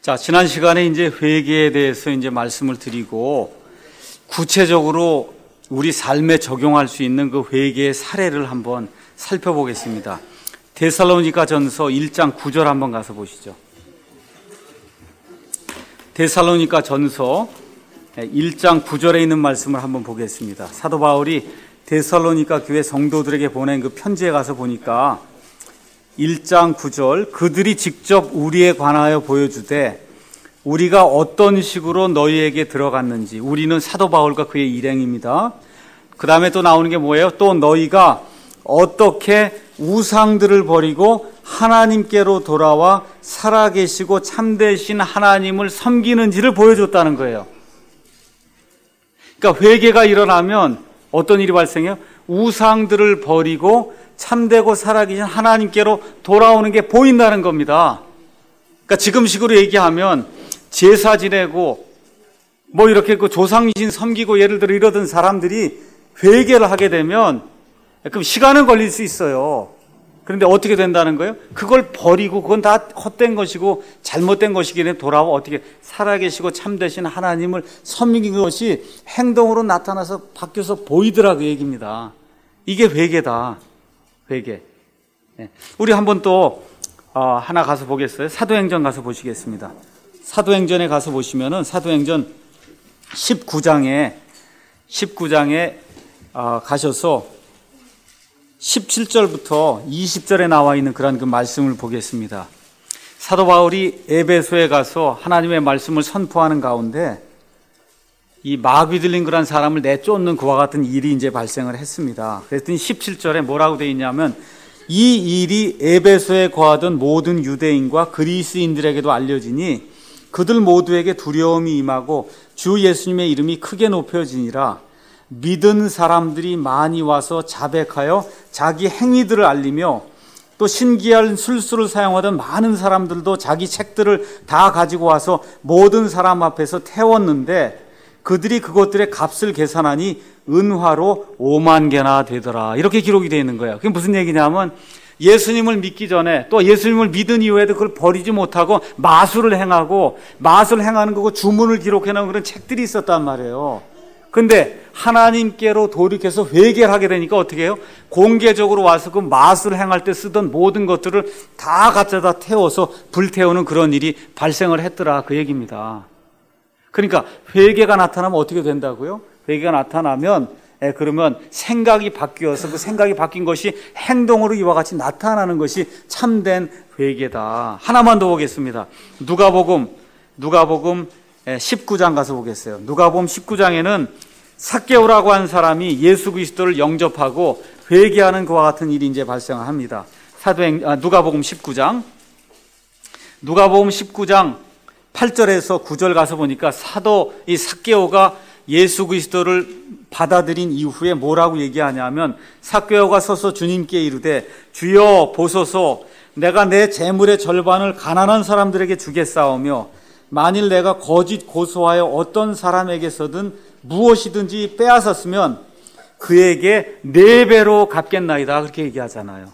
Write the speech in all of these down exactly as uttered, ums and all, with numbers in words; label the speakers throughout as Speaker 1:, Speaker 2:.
Speaker 1: 자, 지난 시간에 이제 회개에 대해서 이제 말씀을 드리고 구체적으로 우리 삶에 적용할 수 있는 그 회개의 사례를 한번 살펴보겠습니다. 데살로니가전서 일 장 구 절 한번 가서 보시죠. 데살로니가전서 일 장 구 절에 있는 말씀을 한번 보겠습니다. 사도 바울이 데살로니가 교회 성도들에게 보낸 그 편지에 가서 보니까 일 장 구 절, 그들이 직접 우리에 관하여 보여주되 우리가 어떤 식으로 너희에게 들어갔는지. 우리는 사도 바울과 그의 일행입니다. 그 다음에 또 나오는 게 뭐예요? 또 너희가 어떻게 우상들을 버리고 하나님께로 돌아와 살아계시고 참되신 하나님을 섬기는지를 보여줬다는 거예요. 그러니까 회개가 일어나면 어떤 일이 발생해요? 우상들을 버리고 참되고 살아계신 하나님께로 돌아오는 게 보인다는 겁니다. 그러니까 지금식으로 얘기하면 제사 지내고 뭐 이렇게 그 조상신 섬기고 예를 들어 이러던 사람들이 회개를 하게 되면 그럼 시간은 걸릴 수 있어요. 그런데 어떻게 된다는 거예요? 그걸 버리고 그건 다 헛된 것이고 잘못된 것이기 때문에 돌아와 어떻게 살아계시고 참되신 하나님을 섬기는 것이 행동으로 나타나서 바뀌어서 보이더라 그 얘기입니다. 이게 회개다. 회개. 네. 우리 한번 또 어, 하나 가서 보겠어요? 사도행전 가서 보시겠습니다. 사도행전에 가서 보시면은 사도행전 십구 장에 십구 장에 어, 가셔서 십칠 절부터 이십 절에 나와 있는 그런 그 말씀을 보겠습니다. 사도 바울이 에베소에 가서 하나님의 말씀을 선포하는 가운데 이 마귀 들린 그런 사람을 내쫓는 그와 같은 일이 이제 발생을 했습니다. 그랬더니 십칠 절에 뭐라고 되어 있냐면 이 일이 에베소에 거하던 모든 유대인과 그리스인들에게도 알려지니 그들 모두에게 두려움이 임하고 주 예수님의 이름이 크게 높여지니라. 믿은 사람들이 많이 와서 자백하여 자기 행위들을 알리며 또 신기한 술수를 사용하던 많은 사람들도 자기 책들을 다 가지고 와서 모든 사람 앞에서 태웠는데 그들이 그것들의 값을 계산하니 은화로 오만 개나 되더라. 이렇게 기록이 되어 있는 거예요. 그게 무슨 얘기냐면 예수님을 믿기 전에 또 예수님을 믿은 이후에도 그걸 버리지 못하고 마술을 행하고 마술을 행하는 거고 주문을 기록해 놓은 그런 책들이 있었단 말이에요. 근데 하나님께로 돌이켜서 회개를 하게 되니까 어떻게 해요? 공개적으로 와서 그 마술을 행할 때 쓰던 모든 것들을 다 갖다다 태워서 불태우는 그런 일이 발생을 했더라 그 얘기입니다. 그러니까 회개가 나타나면 어떻게 된다고요? 회개가 나타나면 예, 그러면 생각이 바뀌어서 그 생각이 바뀐 것이 행동으로 이와 같이 나타나는 것이 참된 회개다. 하나만 더 보겠습니다. 누가복음 누가복음 십구 장 가서 보겠어요. 누가복음 십구 장에는 삭개오라고 한 사람이 예수 그리스도를 영접하고 회개하는 그와 같은 일이 이제 발생합니다. 사도행 아, 누가복음 십구 장 누가복음 십구 장 팔 절에서 구 절 가서 보니까 사도 이 삭개오가 예수 그리스도를 받아들인 이후에 뭐라고 얘기하냐면 삭개오가 서서 주님께 이르되 주여 보소서 내가 내 재물의 절반을 가난한 사람들에게 주겠사오며 만일 내가 거짓 고소하여 어떤 사람에게서든 무엇이든지 빼앗았으면 그에게 네 배로 갚겠나이다 그렇게 얘기하잖아요.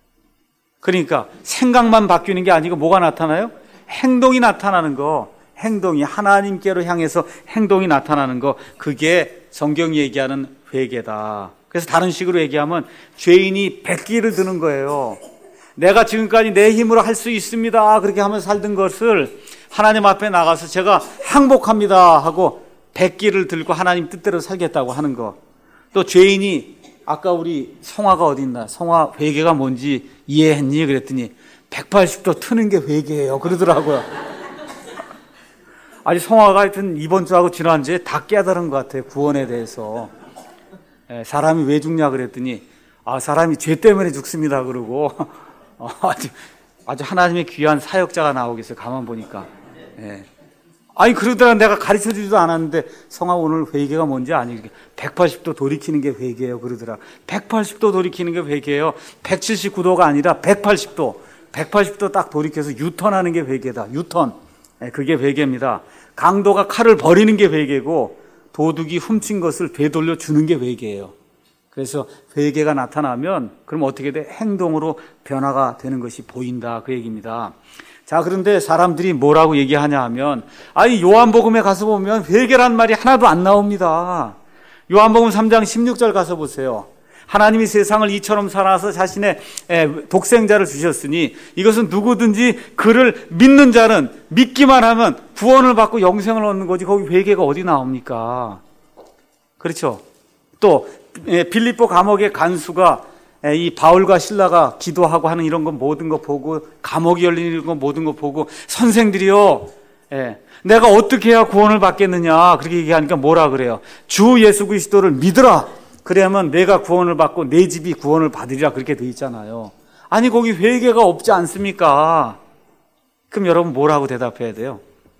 Speaker 1: 그러니까 생각만 바뀌는 게 아니고 뭐가 나타나요? 행동이 나타나는 거. 행동이 하나님께로 향해서 행동이 나타나는 거, 그게 성경이 얘기하는 회개다. 그래서 다른 식으로 얘기하면 죄인이 백기를 드는 거예요. 내가 지금까지 내 힘으로 할 수 있습니다 그렇게 하면서 살던 것을 하나님 앞에 나가서 제가 항복합니다 하고 백기를 들고 하나님 뜻대로 살겠다고 하는 거. 또 죄인이 아까 우리 성화가 어디 있나? 성화 회개가 뭔지 이해했니? 그랬더니 백팔십 도 트는 게 회개예요 그러더라고요. 아니 성화가 하여튼 이번 주하고 지난주에 다 깨달은 것 같아요. 구원에 대해서. 예, 사람이 왜 죽냐 그랬더니 아 사람이 죄 때문에 죽습니다 그러고 어, 아주, 아주 하나님의 귀한 사역자가 나오겠어요. 가만 보니까. 예. 아니 그러다가 내가 가르쳐주지도 않았는데 성화 오늘 회개가 뭔지 아니 백팔십 도 돌이키는 게 회개예요 그러더라. 백팔십 도 돌이키는 게 회개예요. 백칠십구 도가 아니라 백팔십 도. 백팔십 도 딱 돌이켜서 유턴하는 게 회개다. 유턴. 그게 회개입니다. 강도가 칼을 버리는 게 회개고 도둑이 훔친 것을 되돌려 주는 게 회개예요. 그래서 회개가 나타나면 그럼 어떻게 돼? 행동으로 변화가 되는 것이 보인다 그 얘기입니다. 자, 그런데 사람들이 뭐라고 얘기하냐 하면, 아니, 요한복음에 가서 보면 회개란 말이 하나도 안 나옵니다. 요한복음 삼 장 십육 절 가서 보세요. 하나님이 세상을 이처럼 살아서 자신의 독생자를 주셨으니 이것은 누구든지 그를 믿는 자는 믿기만 하면 구원을 받고 영생을 얻는 거지, 거기 회개가 어디 나옵니까? 그렇죠? 또 빌립보 감옥의 간수가 이 바울과 실라가 기도하고 하는 이런 거 모든 거 보고, 감옥이 열리는 거 모든 거 보고, 선생들이요, 예, 내가 어떻게 해야 구원을 받겠느냐 그렇게 얘기하니까 뭐라 그래요? 주 예수 그리스도를 믿으라. 그래야만 내가 구원을 받고 내 집이 구원을 받으리라, 그렇게 돼 있잖아요. 아니, 거기 회개가 없지 않습니까? 그럼 여러분 뭐라고 대답해야 돼요?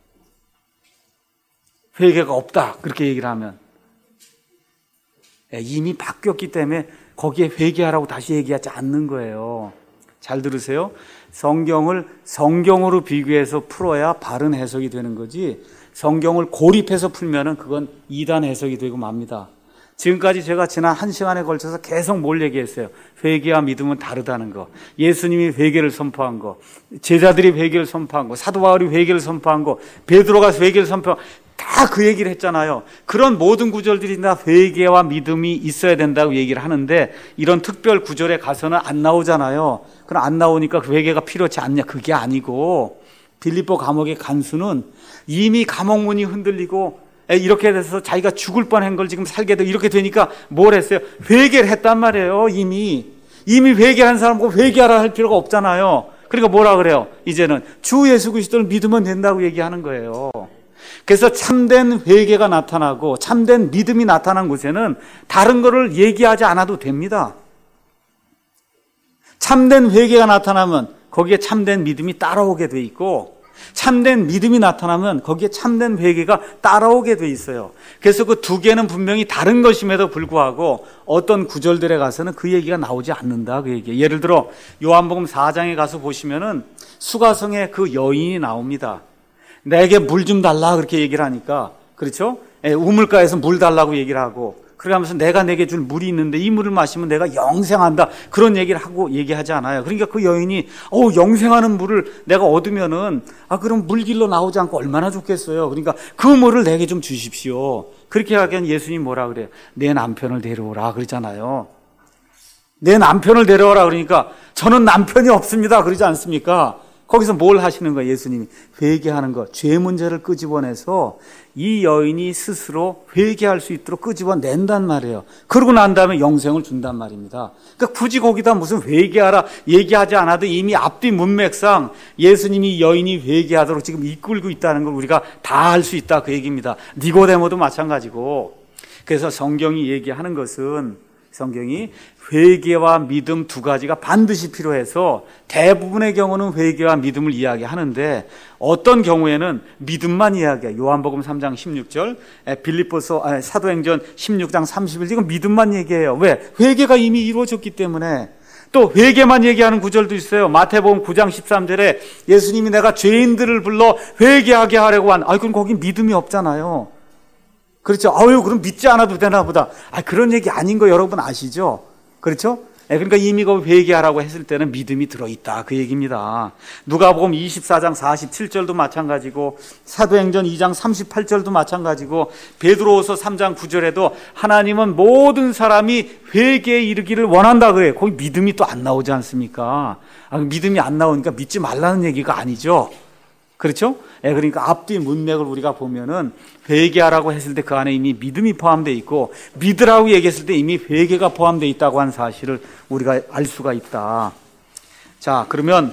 Speaker 1: 회개가 없다 그렇게 얘기를 하면, 이미 바뀌었기 때문에 거기에 회개하라고 다시 얘기하지 않는 거예요. 잘 들으세요. 성경을 성경으로 비교해서 풀어야 바른 해석이 되는 거지, 성경을 고립해서 풀면은 그건 이단 해석이 되고 맙니다. 지금까지 제가 지난 한 시간에 걸쳐서 계속 뭘 얘기했어요? 회개와 믿음은 다르다는 거, 예수님이 회개를 선포한 거, 제자들이 회개를 선포한 거, 사도 바울이 회개를 선포한 거, 베드로가 회개를 선포한 거, 다 그 얘기를 했잖아요. 그런 모든 구절들이 다 회개와 믿음이 있어야 된다고 얘기를 하는데, 이런 특별 구절에 가서는 안 나오잖아요. 그럼 안 나오니까 그 회개가 필요치 않냐? 그게 아니고, 빌립보 감옥의 간수는 이미 감옥문이 흔들리고 이렇게 돼서 자기가 죽을 뻔한 걸 지금 살게 되고 이렇게 되니까 뭘 했어요? 회개를 했단 말이에요. 이미 이미 회개한 사람 보고 회개하라 할 필요가 없잖아요. 그러니까 뭐라 그래요? 이제는 주 예수 그리스도를 믿으면 된다고 얘기하는 거예요. 그래서 참된 회개가 나타나고 참된 믿음이 나타난 곳에는 다른 거를 얘기하지 않아도 됩니다. 참된 회개가 나타나면 거기에 참된 믿음이 따라오게 돼 있고, 참된 믿음이 나타나면 거기에 참된 회개가 따라오게 돼 있어요. 그래서 그 두 개는 분명히 다른 것임에도 불구하고 어떤 구절들에 가서는 그 얘기가 나오지 않는다, 그 얘기. 예를 들어 요한복음 사 장에 가서 보시면은 수가성에 그 여인이 나옵니다. 내게 물 좀 달라 그렇게 얘기를 하니까, 그렇죠? 예, 우물가에서 물 달라고 얘기를 하고, 그러면서 내가 내게 줄 물이 있는데 이 물을 마시면 내가 영생한다, 그런 얘기를 하고 얘기하지 않아요. 그러니까 그 여인이 어 영생하는 물을 내가 얻으면은 아 그럼 물길로 나오지 않고 얼마나 좋겠어요. 그러니까 그 물을 내게 좀 주십시오. 그렇게 하기엔 예수님 뭐라 그래요? 내 남편을 데려오라 그러잖아요. 내 남편을 데려오라 그러니까 저는 남편이 없습니다 그러지 않습니까? 거기서 뭘 하시는 거예요? 예수님이 회개하는 것, 죄 문제를 끄집어내서 이 여인이 스스로 회개할 수 있도록 끄집어낸단 말이에요. 그러고 난 다음에 영생을 준단 말입니다. 그러니까 굳이 거기다 무슨 회개하라 얘기하지 않아도 이미 앞뒤 문맥상 예수님이 여인이 회개하도록 지금 이끌고 있다는 걸 우리가 다 알 수 있다, 그 얘기입니다. 니고데모도 마찬가지고. 그래서 성경이 얘기하는 것은, 성경이 회개와 믿음 두 가지가 반드시 필요해서 대부분의 경우는 회개와 믿음을 이야기하는데, 어떤 경우에는 믿음만 이야기해요. 요한복음 삼 장 십육 절, 빌립보서 아니, 사도행전 십육 장 삼십 일, 이건 믿음만 얘기해요. 왜? 회개가 이미 이루어졌기 때문에. 또 회개만 얘기하는 구절도 있어요. 마태복음 구 장 십삼 절에 예수님이 내가 죄인들을 불러 회개하게 하려고 한, 아, 그럼 거기 믿음이 없잖아요. 그렇죠? 아유, 그럼 믿지 않아도 되나 보다. 아, 그런 얘기 아닌 거 여러분 아시죠? 그렇죠? 네, 그러니까 이미 그 회개하라고 했을 때는 믿음이 들어있다, 그 얘기입니다. 누가복음 이십사 장 사십칠 절도 마찬가지고, 사도행전 이 장 삼십팔 절도 마찬가지고, 베드로후서 삼 장 구 절에도 하나님은 모든 사람이 회개에 이르기를 원한다 그래요. 거기 믿음이 또 안 나오지 않습니까? 아, 믿음이 안 나오니까 믿지 말라는 얘기가 아니죠. 그렇죠? 예, 그러니까 앞뒤 문맥을 우리가 보면은 회개하라고 했을 때 그 안에 이미 믿음이 포함되어 있고, 믿으라고 얘기했을 때 이미 회개가 포함되어 있다고 하는 사실을 우리가 알 수가 있다. 자, 그러면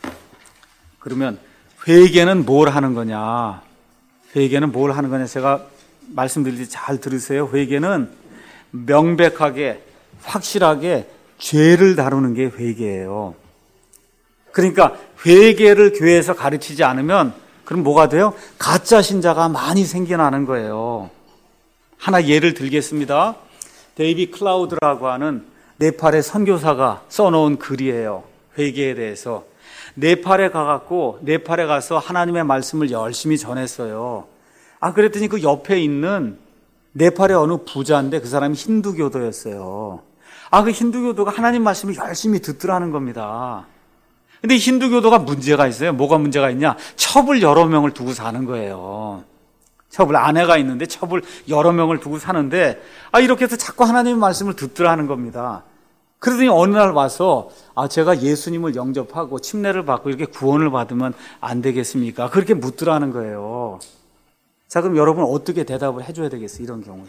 Speaker 1: 그러면 회개는 뭘 하는 거냐? 회개는 뭘 하는 거냐? 제가 말씀드릴 때 잘 들으세요. 회개는 명백하게, 확실하게 죄를 다루는 게 회개예요. 그러니까 회개를 교회에서 가르치지 않으면 그럼 뭐가 돼요? 가짜 신자가 많이 생겨나는 거예요. 하나 예를 들겠습니다. 데이비 클라우드라고 하는 네팔의 선교사가 써놓은 글이에요. 회개에 대해서. 네팔에 가갖고 네팔에 가서 하나님의 말씀을 열심히 전했어요. 아, 그랬더니 그 옆에 있는 네팔의 어느 부자인데 그 사람이 힌두교도였어요. 아, 그 힌두교도가 하나님 말씀을 열심히 듣더라는 겁니다. 근데 힌두교도가 문제가 있어요. 뭐가 문제가 있냐? 첩을 여러 명을 두고 사는 거예요. 첩을, 아내가 있는데 첩을 여러 명을 두고 사는데, 아, 이렇게 해서 자꾸 하나님의 말씀을 듣더라 하는 겁니다. 그러더니 어느 날 와서, 아, 제가 예수님을 영접하고 침례를 받고 이렇게 구원을 받으면 안 되겠습니까? 그렇게 묻더라 하는 거예요. 자, 그럼 여러분 어떻게 대답을 해줘야 되겠어요? 이런 경우에.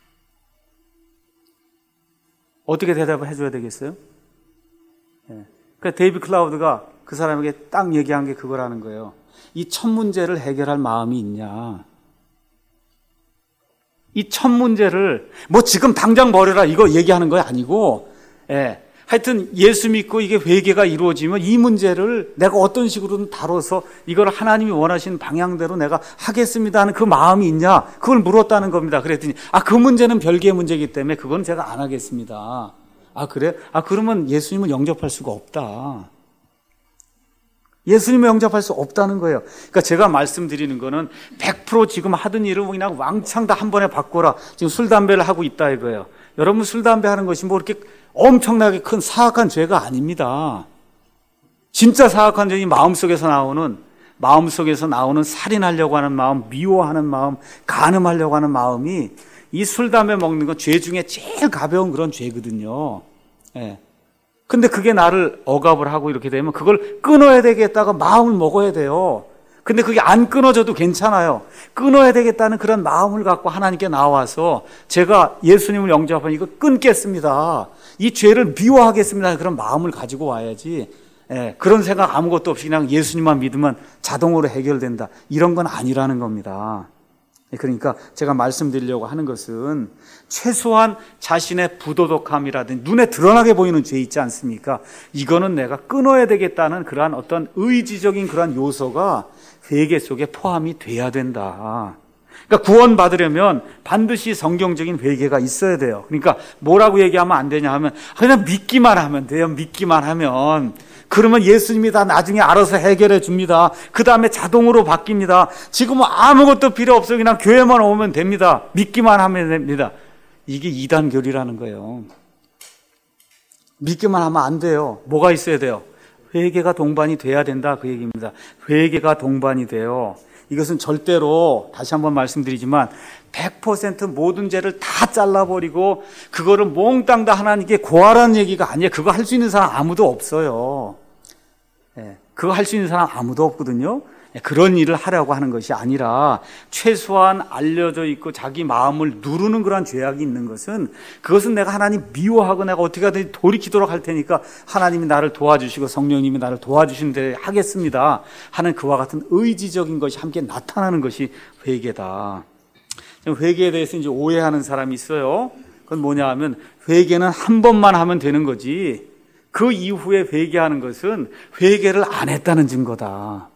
Speaker 1: 어떻게 대답을 해줘야 되겠어요? 네. 그러니까 데이비 클라우드가 그 사람에게 딱 얘기한 게 그거라는 거예요. 이 첫 문제를 해결할 마음이 있냐? 이 첫 문제를 뭐 지금 당장 버려라 이거 얘기하는 거 아니고, 예. 하여튼 예수 믿고 이게 회개가 이루어지면 이 문제를 내가 어떤 식으로든 다뤄서 이걸 하나님이 원하시는 방향대로 내가 하겠습니다 하는 그 마음이 있냐? 그걸 물었다는 겁니다. 그랬더니 아, 그 문제는 별개의 문제이기 때문에 그건 제가 안 하겠습니다. 아, 그래? 아, 그러면 예수님을 영접할 수가 없다. 예수님을 영접할 수 없다는 거예요. 그러니까 제가 말씀드리는 거는 백 퍼센트 지금 하던 일을 그냥 왕창 다 한 번에 바꿔라. 지금 술, 담배를 하고 있다 이거예요. 여러분 술, 담배 하는 것이 뭐 이렇게 엄청나게 큰 사악한 죄가 아닙니다. 진짜 사악한 죄는 마음속에서 나오는, 마음속에서 나오는 살인하려고 하는 마음, 미워하는 마음, 간음하려고 하는 마음이 이 술, 담배 먹는 건 죄 중에 제일 가벼운 그런 죄거든요. 예. 근데 그게 나를 억압을 하고 이렇게 되면 그걸 끊어야 되겠다고 마음을 먹어야 돼요. 근데 그게 안 끊어져도 괜찮아요. 끊어야 되겠다는 그런 마음을 갖고 하나님께 나와서 제가 예수님을 영접하면 이거 끊겠습니다. 이 죄를 미워하겠습니다. 그런 마음을 가지고 와야지. 예, 그런 생각 아무것도 없이 그냥 예수님만 믿으면 자동으로 해결된다. 이런 건 아니라는 겁니다. 그러니까 제가 말씀드리려고 하는 것은 최소한 자신의 부도덕함이라든지 눈에 드러나게 보이는 죄 있지 않습니까? 이거는 내가 끊어야 되겠다는 그러한 어떤 의지적인 그러한 요소가 회개 속에 포함이 돼야 된다. 그러니까 구원받으려면 반드시 성경적인 회개가 있어야 돼요. 그러니까 뭐라고 얘기하면 안 되냐 하면 그냥 믿기만 하면 돼요. 믿기만 하면. 그러면 예수님이 다 나중에 알아서 해결해 줍니다. 그 다음에 자동으로 바뀝니다. 지금은 아무것도 필요 없어요. 그냥 교회만 오면 됩니다. 믿기만 하면 됩니다. 이게 이단교리라는 거예요. 믿기만 하면 안 돼요. 뭐가 있어야 돼요? 회개가 동반이 돼야 된다 그 얘기입니다. 회개가 동반이 돼요. 이것은 절대로 다시 한번 말씀드리지만 백 퍼센트 모든 죄를 다 잘라버리고 그거를 몽땅 다 하나님께 고하라는 얘기가 아니에요. 그거 할 수 있는 사람 아무도 없어요. 예, 그거 할 수 있는 사람 아무도 없거든요. 예, 그런 일을 하려고 하는 것이 아니라 최소한 알려져 있고 자기 마음을 누르는 그런 죄악이 있는 것은 그것은 내가 하나님 미워하고 내가 어떻게 하든지 돌이키도록 할 테니까 하나님이 나를 도와주시고 성령님이 나를 도와주시는 데 하겠습니다 하는 그와 같은 의지적인 것이 함께 나타나는 것이 회개다. 회개에 대해서 이제 오해하는 사람이 있어요. 그건 뭐냐 하면 회개는 한 번만 하면 되는 거지 그 이후에 회개하는 것은 회개를 안 했다는 증거다.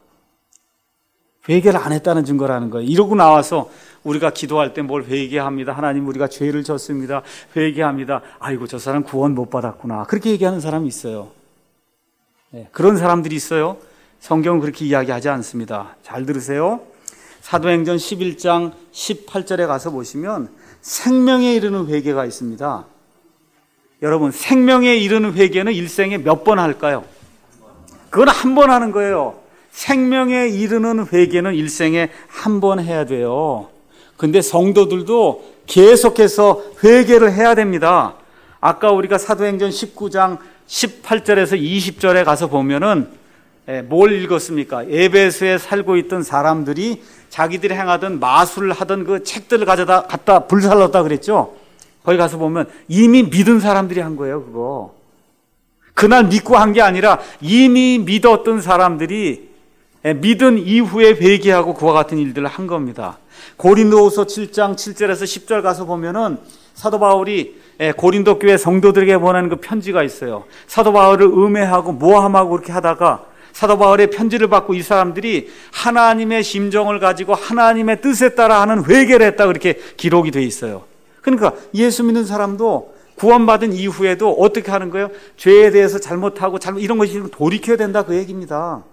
Speaker 1: 회개를 안 했다는 증거라는 거예요. 이러고 나와서 우리가 기도할 때 뭘 회개합니다. 하나님 우리가 죄를 졌습니다. 회개합니다. 아이고 저 사람 구원 못 받았구나. 그렇게 얘기하는 사람이 있어요. 네, 그런 사람들이 있어요. 성경은 그렇게 이야기하지 않습니다. 잘 들으세요. 사도행전 십일 장 십팔 절에 가서 보시면 생명에 이르는 회개가 있습니다. 여러분 생명에 이르는 회개는 일생에 몇 번 할까요? 그건 한 번 하는 거예요. 생명에 이르는 회개는 일생에 한 번 해야 돼요. 근데 성도들도 계속해서 회개를 해야 됩니다. 아까 우리가 사도행전 십구 장 십팔 절에서 이십 절에 가서 보면은 뭘 읽었습니까? 에베소에 살고 있던 사람들이 자기들이 행하던 마술을 하던 그 책들을 가져다 갖다 불살랐다 그랬죠? 거기 가서 보면 이미 믿은 사람들이 한 거예요, 그거. 그날 믿고 한 게 아니라 이미 믿었던 사람들이 믿은 이후에 회개하고 그와 같은 일들을 한 겁니다. 고린도후서 칠 장 칠 절에서 십 절 가서 보면은 사도 바울이 고린도 교회 성도들에게 보내는 그 편지가 있어요. 사도 바울을 음해하고 모함하고 그렇게 하다가 사도 바울의 편지를 받고 이 사람들이 하나님의 심정을 가지고 하나님의 뜻에 따라 하는 회개를 했다 그렇게 기록이 돼 있어요. 그러니까 예수 믿는 사람도 구원받은 이후에도 어떻게 하는 거예요? 죄에 대해서 잘못하고 잘못 이런 것이 돌이켜야 된다 그 얘기입니다.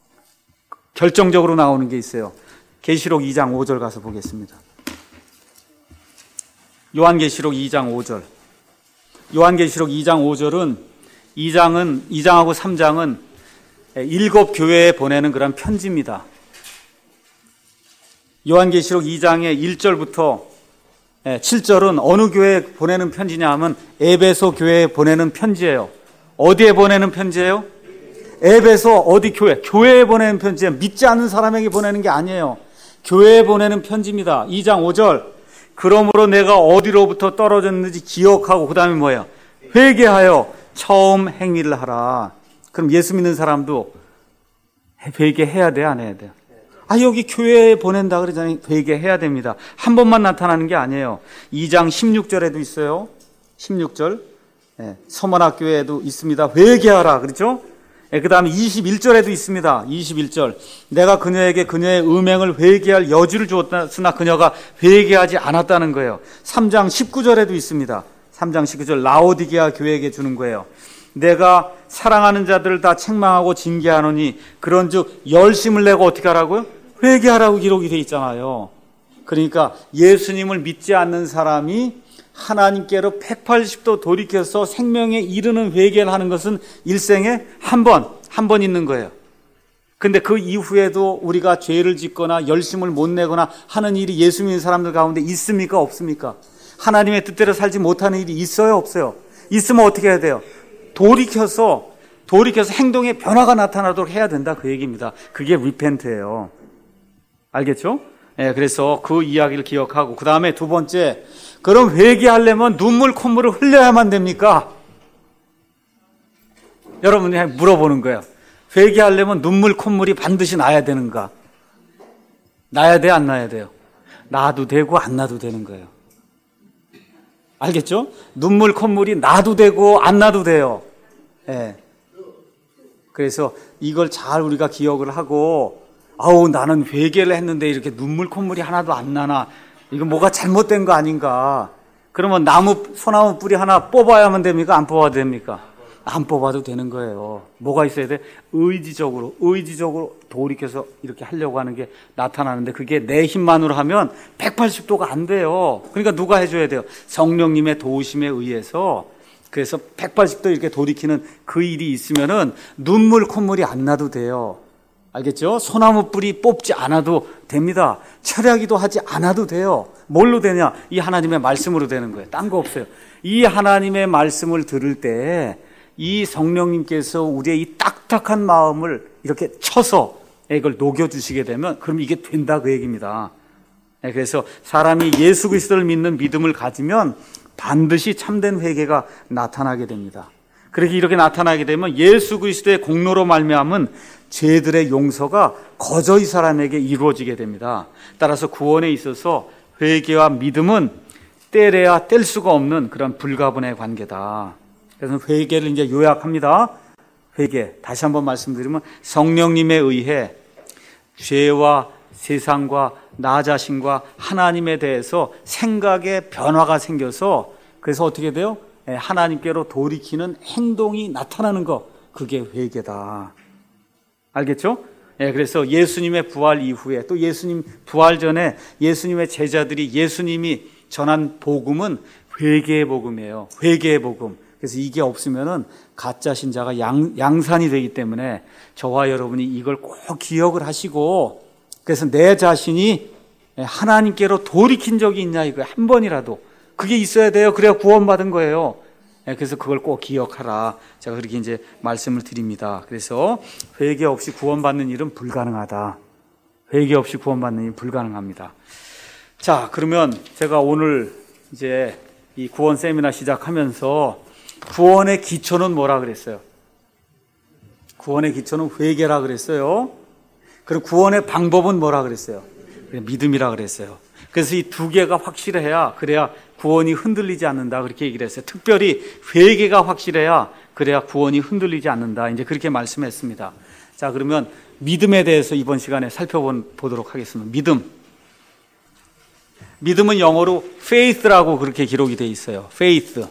Speaker 1: 결정적으로 나오는 게 있어요. 계시록 이 장 오 절 가서 보겠습니다. 요한계시록 이 장 오 절. 요한계시록 이 장 오 절은 이 장은 이 장하고 삼 장은 일곱 교회에 보내는 그런 편지입니다. 요한계시록 이 장의 일 절부터 칠 절은 어느 교회에 보내는 편지냐 하면 에베소 교회에 보내는 편지예요. 어디에 보내는 편지예요? 에베소 어디 교회? 교회에 보내는 편지예요. 믿지 않는 사람에게 보내는 게 아니에요. 교회에 보내는 편지입니다. 이 장 오 절. 그러므로 내가 어디로부터 떨어졌는지 기억하고 그 다음에 뭐예요? 회개하여 처음 행위를 하라. 그럼 예수 믿는 사람도 회개해야 돼, 안 해야 돼요? 아, 여기 교회에 보낸다 그러잖아요. 회개해야 됩니다. 한 번만 나타나는 게 아니에요. 이 장 십육 절에도 있어요. 십육 절. 네, 서문학교에도 있습니다. 회개하라. 그렇죠? 네, 그 다음에 이십일 절에도 있습니다. 이십일 절. 내가 그녀에게 그녀의 음행을 회개할 여지를 주었으나 그녀가 회개하지 않았다는 거예요. 삼 장 십구 절에도 있습니다. 삼 장 십구 절. 라오디게아 교회에게 주는 거예요. 내가 사랑하는 자들을 다 책망하고 징계하노니 그런즉 열심을 내고 어떻게 하라고요? 회개하라고 기록이 돼 있잖아요. 그러니까 예수님을 믿지 않는 사람이 하나님께로 백팔십 도 돌이켜서 생명에 이르는 회개를 하는 것은 일생에 한 번, 한 번 있는 거예요. 근데 그 이후에도 우리가 죄를 짓거나 열심을 못 내거나 하는 일이 예수 믿는 사람들 가운데 있습니까? 없습니까? 하나님의 뜻대로 살지 못하는 일이 있어요? 없어요? 있으면 어떻게 해야 돼요? 돌이켜서, 돌이켜서 행동에 변화가 나타나도록 해야 된다. 그 얘기입니다. 그게 리펜트예요. 알겠죠? 예, 네, 그래서 그 이야기를 기억하고, 그 다음에 두 번째, 그럼 회개하려면 눈물, 콧물을 흘려야만 됩니까? 여러분이 물어보는 거예요. 회개하려면 눈물, 콧물이 반드시 나야 되는가? 나야 돼, 안 나야 돼요? 나도 되고, 안 나도 되는 거예요. 알겠죠? 눈물, 콧물이 나도 되고, 안 나도 돼요. 예. 그래서 이걸 잘 우리가 기억을 하고, 아우, 나는 회개를 했는데 이렇게 눈물, 콧물이 하나도 안 나나. 이거 뭐가 잘못된 거 아닌가? 그러면 나무, 소나무 뿌리 하나 뽑아야만 됩니까? 안 뽑아도 됩니까? 안 뽑아도 되는 거예요. 뭐가 있어야 돼? 의지적으로, 의지적으로 돌이켜서 이렇게 하려고 하는 게 나타나는데 그게 내 힘만으로 하면 백팔십 도가 안 돼요. 그러니까 누가 해줘야 돼요? 성령님의 도우심에 의해서. 그래서 백팔십 도 이렇게 돌이키는 그 일이 있으면은 눈물, 콧물이 안 나도 돼요. 알겠죠? 소나무 뿌리 뽑지 않아도 됩니다. 철야기도 하지 않아도 돼요. 뭘로 되냐? 이 하나님의 말씀으로 되는 거예요. 딴 거 없어요. 이 하나님의 말씀을 들을 때 이 성령님께서 우리의 이 딱딱한 마음을 이렇게 쳐서 이걸 녹여주시게 되면 그럼 이게 된다 그 얘기입니다. 그래서 사람이 예수 그리스도를 믿는 믿음을 가지면 반드시 참된 회개가 나타나게 됩니다. 그렇게 이렇게 나타나게 되면 예수 그리스도의 공로로 말미암은 죄들의 용서가 거저 이 사람에게 이루어지게 됩니다. 따라서 구원에 있어서 회개와 믿음은 떼래야 뗄 수가 없는 그런 불가분의 관계다. 그래서 회개를 이제 요약합니다. 회개. 다시 한번 말씀드리면 성령님에 의해 죄와 세상과 나 자신과 하나님에 대해서 생각의 변화가 생겨서 그래서 어떻게 돼요? 하나님께로 돌이키는 행동이 나타나는 것. 그게 회개다. 알겠죠? 예, 그래서 예수님의 부활 이후에 또 예수님 부활 전에 예수님의 제자들이 예수님이 전한 복음은 회개의 복음이에요. 회개의 복음. 그래서 이게 없으면은 가짜 신자가 양, 양산이 되기 때문에 저와 여러분이 이걸 꼭 기억을 하시고 그래서 내 자신이 하나님께로 돌이킨 적이 있냐 이거예요. 한 번이라도. 그게 있어야 돼요. 그래야 구원받은 거예요. 그래서 그걸 꼭 기억하라. 제가 그렇게 이제 말씀을 드립니다. 그래서 회개 없이 구원받는 일은 불가능하다. 회개 없이 구원받는 일은 불가능합니다. 자, 그러면 제가 오늘 이제 이 구원 세미나 시작하면서 구원의 기초는 뭐라 그랬어요? 구원의 기초는 회개라 그랬어요. 그리고 구원의 방법은 뭐라 그랬어요? 믿음이라 그랬어요. 그래서 이 두 개가 확실해야 그래야 구원이 흔들리지 않는다 그렇게 얘기를 했어요. 특별히 회개가 확실해야 그래야 구원이 흔들리지 않는다. 이제 그렇게 말씀했습니다. 자, 그러면 믿음에 대해서 이번 시간에 살펴보도록 하겠습니다. 믿음. 믿음은 영어로 faith라고 그렇게 기록이 되어 있어요. faith.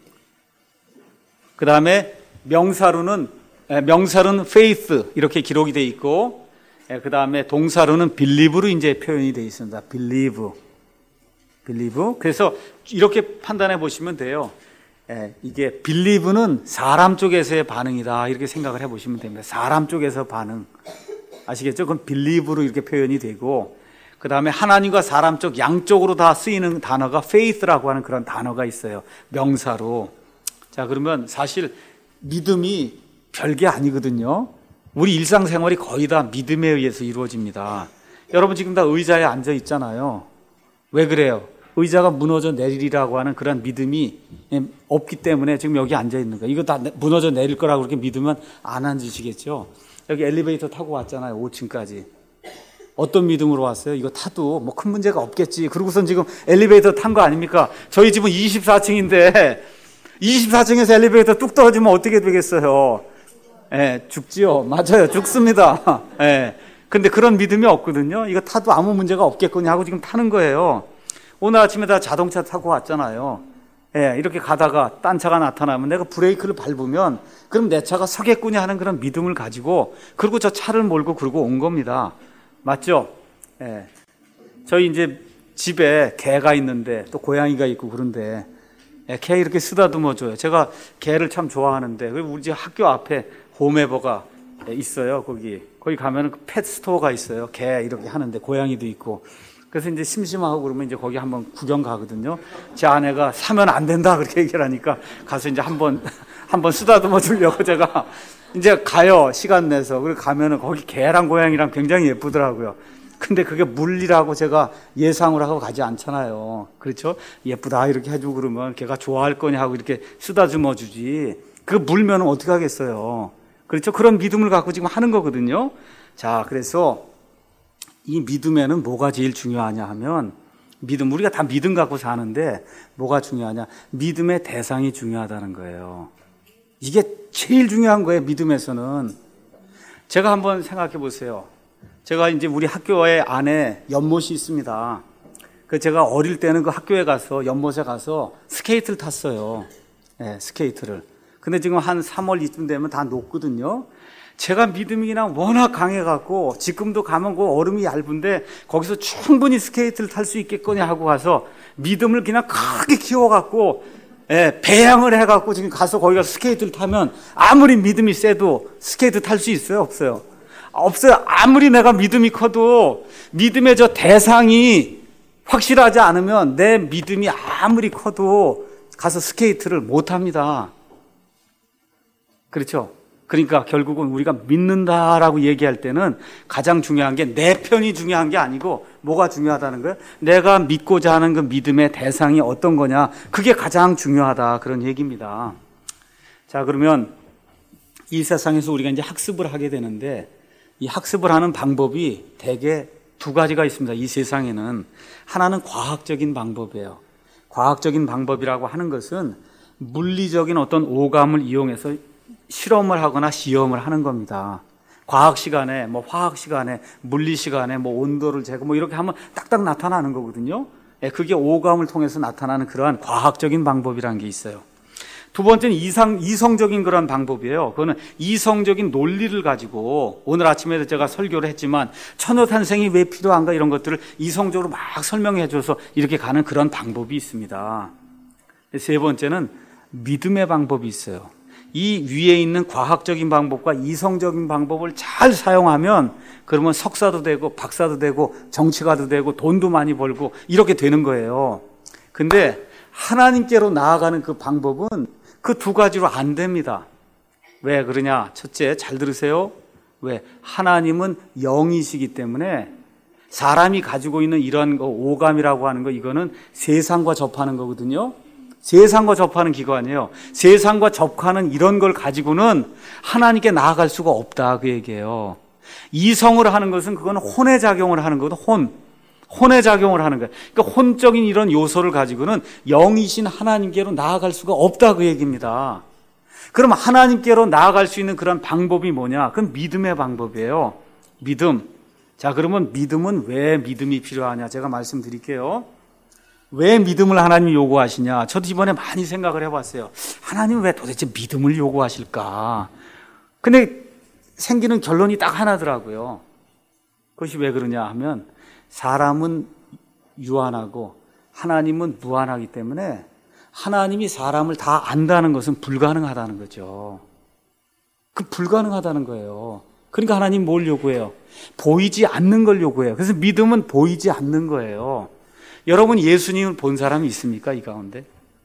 Speaker 1: 그 다음에 명사로는 명사로는 faith 이렇게 기록이 되어 있고 그 다음에 동사로는 believe로 이제 표현이 되어 있습니다. believe. believe. 그래서 이렇게 판단해 보시면 돼요. 예, 이게 believe는 사람 쪽에서의 반응이다 이렇게 생각을 해보시면 됩니다. 사람 쪽에서 반응 아시겠죠? 그건 believe로 이렇게 표현이 되고, 그 다음에 하나님과 사람 쪽 양쪽으로 다 쓰이는 단어가 faith라고 하는 그런 단어가 있어요. 명사로. 자, 그러면 사실 믿음이 별게 아니거든요. 우리 일상생활이 거의 다 믿음에 의해서 이루어집니다. 여러분 지금 다 의자에 앉아 있잖아요. 왜 그래요? 의자가 무너져 내리리라고 하는 그런 믿음이 없기 때문에 지금 여기 앉아 있는 거예요. 이거 다 무너져 내릴 거라고 그렇게 믿으면 안 앉으시겠죠? 여기 엘리베이터 타고 왔잖아요. 오 층까지. 어떤 믿음으로 왔어요? 이거 타도 뭐 큰 문제가 없겠지. 그러고선 지금 엘리베이터 탄 거 아닙니까? 저희 집은 이십사 층인데 이십사 층에서 엘리베이터 뚝 떨어지면 어떻게 되겠어요? 예, 죽지요. 맞아요. 죽습니다. 예. 근데 그런 믿음이 없거든요. 이거 타도 아무 문제가 없겠거니 하고 지금 타는 거예요. 오늘 아침에 다 자동차 타고 왔잖아요. 예, 이렇게 가다가 딴 차가 나타나면 내가 브레이크를 밟으면 그럼 내 차가 서겠구니 하는 그런 믿음을 가지고 그리고 저 차를 몰고 그러고 온 겁니다. 맞죠? 예. 저희 이제 집에 개가 있는데 또 고양이가 있고 그런데 예, 개 이렇게 쓰다듬어 줘요. 제가 개를 참 좋아하는데 우리 집 학교 앞에 홈에버가 있어요. 거기 거기 가면은 펫 스토어가 있어요. 개 이렇게 하는데 고양이도 있고. 그래서 이제 심심하고 그러면 이제 거기 한번 구경 가거든요. 제 아내가 사면 안 된다 그렇게 얘기를 하니까 가서 이제 한번 한번 쓰다듬어 주려고 제가 이제 가요. 시간 내서. 그리고 가면은 거기 개랑 고양이랑 굉장히 예쁘더라고요. 근데 그게 물리라고 제가 예상을 하고 가지 않잖아요. 그렇죠? 예쁘다 이렇게 해주고 그러면 걔가 좋아할 거냐 하고 이렇게 쓰다듬어 주지. 그 물면은 어떻게 하겠어요? 그렇죠? 그런 믿음을 갖고 지금 하는 거거든요. 자, 그래서 이 믿음에는 뭐가 제일 중요하냐 하면, 믿음, 우리가 다 믿음 갖고 사는데 뭐가 중요하냐? 믿음의 대상이 중요하다는 거예요. 이게 제일 중요한 거예요, 믿음에서는. 제가 한번 생각해 보세요. 제가 이제 우리 학교에 안에 연못이 있습니다. 그 제가 어릴 때는 그 학교에 가서, 연못에 가서 스케이트를 탔어요. 네, 스케이트를. 근데 지금 한 삼월 이쯤 되면 다 녹거든요. 제가 믿음이 그냥 워낙 강해갖고 지금도 가면 그 얼음이 얇은데 거기서 충분히 스케이트를 탈 수 있겠거니 하고 가서 믿음을 그냥 크게 키워갖고 예, 배양을 해갖고 지금 가서 거기가 스케이트를 타면 아무리 믿음이 세도 스케이트 탈 수 있어요? 없어요? 없어요. 아무리 내가 믿음이 커도 믿음의 저 대상이 확실하지 않으면 내 믿음이 아무리 커도 가서 스케이트를 못합니다. 그렇죠? 그러니까 결국은 우리가 믿는다라고 얘기할 때는 가장 중요한 게 내 편이 중요한 게 아니고 뭐가 중요하다는 거예요? 내가 믿고자 하는 그 믿음의 대상이 어떤 거냐, 그게 가장 중요하다, 그런 얘기입니다. 자, 그러면 이 세상에서 우리가 이제 학습을 하게 되는데 이 학습을 하는 방법이 대개 두 가지가 있습니다. 이 세상에는 하나는 과학적인 방법이에요. 과학적인 방법이라고 하는 것은 물리적인 어떤 오감을 이용해서 실험을 하거나 시험을 하는 겁니다. 과학 시간에, 뭐 화학 시간에, 물리 시간에, 뭐 온도를 재고 뭐 이렇게 하면 딱딱 나타나는 거거든요. 예, 그게 오감을 통해서 나타나는 그러한 과학적인 방법이라는 게 있어요. 두 번째는 이상, 이성적인 그런 방법이에요. 그거는 이성적인 논리를 가지고, 오늘 아침에도 제가 설교를 했지만 천여탄생이 왜 필요한가 이런 것들을 이성적으로 막 설명해 줘서 이렇게 가는 그런 방법이 있습니다. 세 번째는 믿음의 방법이 있어요. 이 위에 있는 과학적인 방법과 이성적인 방법을 잘 사용하면 그러면 석사도 되고 박사도 되고 정치가도 되고 돈도 많이 벌고 이렇게 되는 거예요. 근데 하나님께로 나아가는 그 방법은 그 두 가지로 안 됩니다. 왜 그러냐? 첫째, 잘 들으세요. 왜? 하나님은 영이시기 때문에 사람이 가지고 있는 이런 거, 오감이라고 하는 거, 이거는 세상과 접하는 거거든요. 세상과 접하는 기관이에요. 세상과 접하는 이런 걸 가지고는 하나님께 나아갈 수가 없다, 그 얘기예요. 이성으로 하는 것은 그건 혼의 작용을 하는 거거든. 혼. 혼의 작용을 하는 거예요. 그러니까 혼적인 이런 요소를 가지고는 영이신 하나님께로 나아갈 수가 없다, 그 얘기입니다. 그럼 하나님께로 나아갈 수 있는 그런 방법이 뭐냐? 그건 믿음의 방법이에요. 믿음. 자, 그러면 믿음은 왜 믿음이 필요하냐? 제가 말씀드릴게요. 왜 믿음을 하나님이 요구하시냐? 저도 이번에 많이 생각을 해봤어요. 하나님은 왜 도대체 믿음을 요구하실까? 근데 생기는 결론이 딱 하나더라고요. 그것이 왜 그러냐 하면 사람은 유한하고 하나님은 무한하기 때문에 하나님이 사람을 다 안다는 것은 불가능하다는 거죠. 그 불가능하다는 거예요. 그러니까 하나님 뭘 요구해요? 보이지 않는 걸 요구해요. 그래서 믿음은 보이지 않는 거예요. 여러분 예수님을 본 사람이 있습니까? 이 가운데?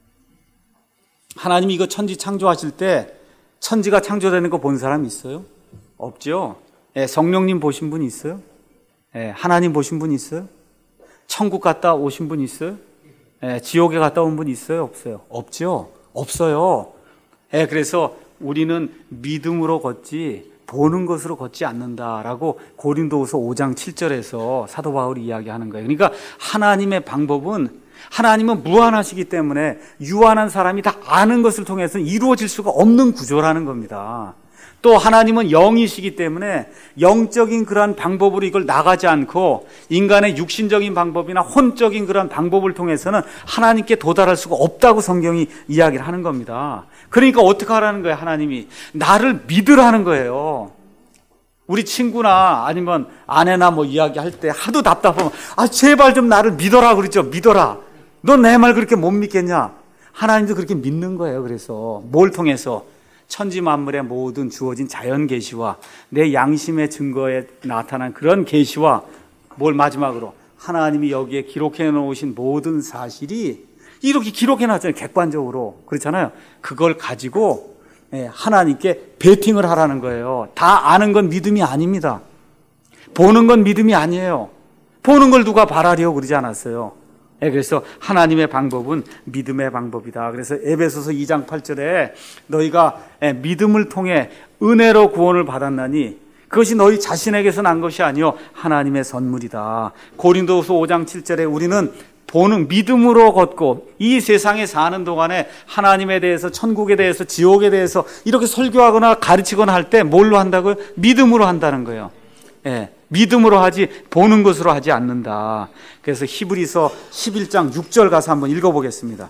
Speaker 1: 하나님이 이거 천지 창조하실 때 천지가 창조되는 거 본 사람이 있어요? 없죠. 예, 성령님 보신 분 있어요? 예, 하나님 보신 분 있어요? 천국 갔다 오신 분 있어요? 예, 지옥에 갔다 온 분 있어요? 없어요? 없죠. 없어요. 예, 그래서 우리는 믿음으로 걷지 보는 것으로 걷지 않는다라고 고린도후서 오 장 칠 절에서 사도 바울이 이야기하는 거예요. 그러니까 하나님의 방법은, 하나님은 무한하시기 때문에 유한한 사람이 다 아는 것을 통해서 이루어질 수가 없는 구조라는 겁니다. 또 하나님은 영이시기 때문에 영적인 그러한 방법으로 이걸 나가지 않고 인간의 육신적인 방법이나 혼적인 그러한 방법을 통해서는 하나님께 도달할 수가 없다고 성경이 이야기를 하는 겁니다. 그러니까 어떻게 하라는 거예요? 하나님이 나를 믿으라는 거예요. 우리 친구나 아니면 아내나 뭐 이야기할 때 하도 답답하면 아 제발 좀 나를 믿어라 그러죠. 믿어라. 너 내 말 그렇게 못 믿겠냐? 하나님도 그렇게 믿는 거예요. 그래서 뭘 통해서? 천지 만물의 모든 주어진 자연 계시와 내 양심의 증거에 나타난 그런 계시와 뭘 마지막으로 하나님이 여기에 기록해 놓으신 모든 사실이 이렇게 기록해 놨잖아요. 객관적으로. 그렇잖아요. 그걸 가지고 하나님께 베팅을 하라는 거예요. 다 아는 건 믿음이 아닙니다. 보는 건 믿음이 아니에요. 보는 걸 누가 바라려고 그러지 않았어요. 그래서 하나님의 방법은 믿음의 방법이다. 그래서 에베소서 이 장 팔 절에 너희가 믿음을 통해 은혜로 구원을 받았나니 그것이 너희 자신에게서 난 것이 아니요 하나님의 선물이다. 고린도후서 오 장 칠 절에 우리는 보는 믿음으로 걷고 이 세상에 사는 동안에 하나님에 대해서, 천국에 대해서, 지옥에 대해서 이렇게 설교하거나 가르치거나 할 때 뭘로 한다고요? 믿음으로 한다는 거예요. 예, 믿음으로 하지 보는 것으로 하지 않는다. 그래서 히브리서 십일 장 육 절 가서 한번 읽어보겠습니다.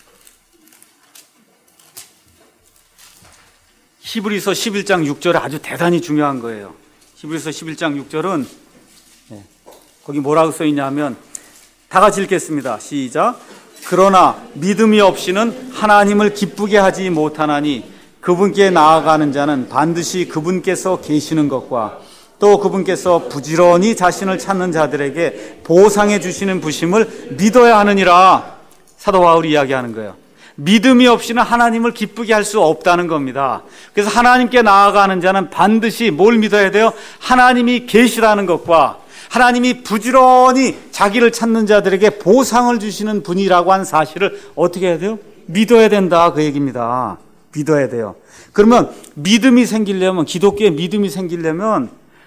Speaker 1: 히브리서 십일 장 육 절에 아주 대단히 중요한 거예요. 히브리서 십일 장 육 절은 예, 거기 뭐라고 써있냐면 다 같이 읽겠습니다. 시작. 그러나 믿음이 없이는 하나님을 기쁘게 하지 못하나니 그분께 나아가는 자는 반드시 그분께서 계시는 것과 또 그분께서 부지런히 자신을 찾는 자들에게 보상해 주시는 부심을 믿어야 하느니라. 사도 바울이 이야기하는 거예요. 믿음이 없이는 하나님을 기쁘게 할 수 없다는 겁니다. 그래서 하나님께 나아가는 자는 반드시 뭘 믿어야 돼요? 하나님이 계시라는 것과 하나님이 부지런히 자기를 찾는 자들에게 보상을 주시는 분이라고 한 사실을 어떻게 해야 돼요? 믿어야 된다, 그 얘기입니다. 믿어야 돼요. 그러면 믿음이 생기려면, 기독교에 믿음이 생기려면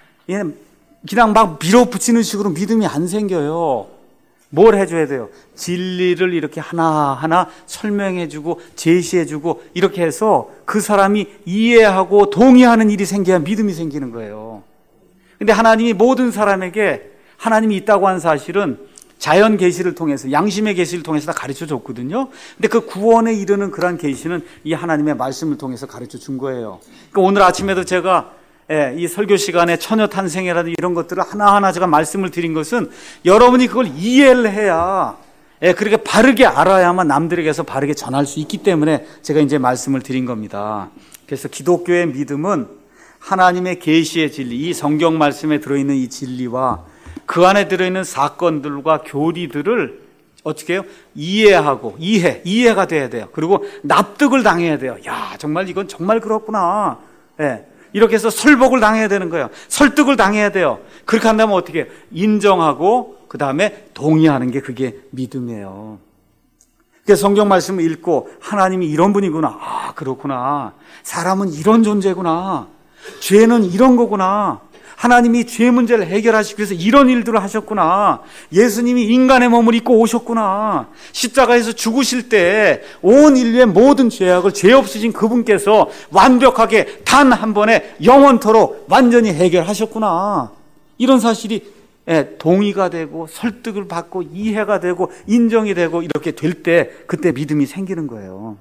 Speaker 1: 그냥 막 밀어붙이는 식으로 믿음이 안 생겨요. 뭘 해줘야 돼요? 진리를 이렇게 하나하나 설명해주고 제시해주고 이렇게 해서 그 사람이 이해하고 동의하는 일이 생겨야 믿음이 생기는 거예요. 근데 하나님이 모든 사람에게 하나님이 있다고 한 사실은 자연 계시를 통해서, 양심의 계시를 통해서 다 가르쳐 줬거든요. 근데 그 구원에 이르는 그러한 계시는 이 하나님의 말씀을 통해서 가르쳐 준 거예요. 그러니까 오늘 아침에도 제가 예, 이 설교 시간에 처녀 탄생이라든지 이런 것들을 하나하나 제가 말씀을 드린 것은 여러분이 그걸 이해를 해야, 예, 그렇게 바르게 알아야만 남들에게서 바르게 전할 수 있기 때문에 제가 이제 말씀을 드린 겁니다. 그래서 기독교의 믿음은 하나님의 계시의 진리, 이 성경 말씀에 들어있는 이 진리와 그 안에 들어있는 사건들과 교리들을 어떻게 해요? 이해하고, 이해, 이해가 돼야 돼요. 그리고 납득을 당해야 돼요. 야, 정말 이건 정말 그렇구나. 예. 이렇게 해서 설복을 당해야 되는 거예요. 설득을 당해야 돼요. 그렇게 한다면 어떻게 해요? 인정하고 그 다음에 동의하는 게 그게 믿음이에요. 그래서 성경 말씀을 읽고 하나님이 이런 분이구나. 아, 그렇구나. 사람은 이런 존재구나. 죄는 이런 거구나. 하나님이 죄 문제를 해결하시기 위해서 이런 일들을 하셨구나. 예수님이 인간의 몸을 입고 오셨구나. 십자가에서 죽으실 때 온 인류의 모든 죄악을 죄 없으신 그분께서 완벽하게 단 한 번에 영원토록 완전히 해결하셨구나. 이런 사실이 동의가 되고 설득을 받고 이해가 되고 인정이 되고 이렇게 될 때 그때 믿음이 생기는 거예요.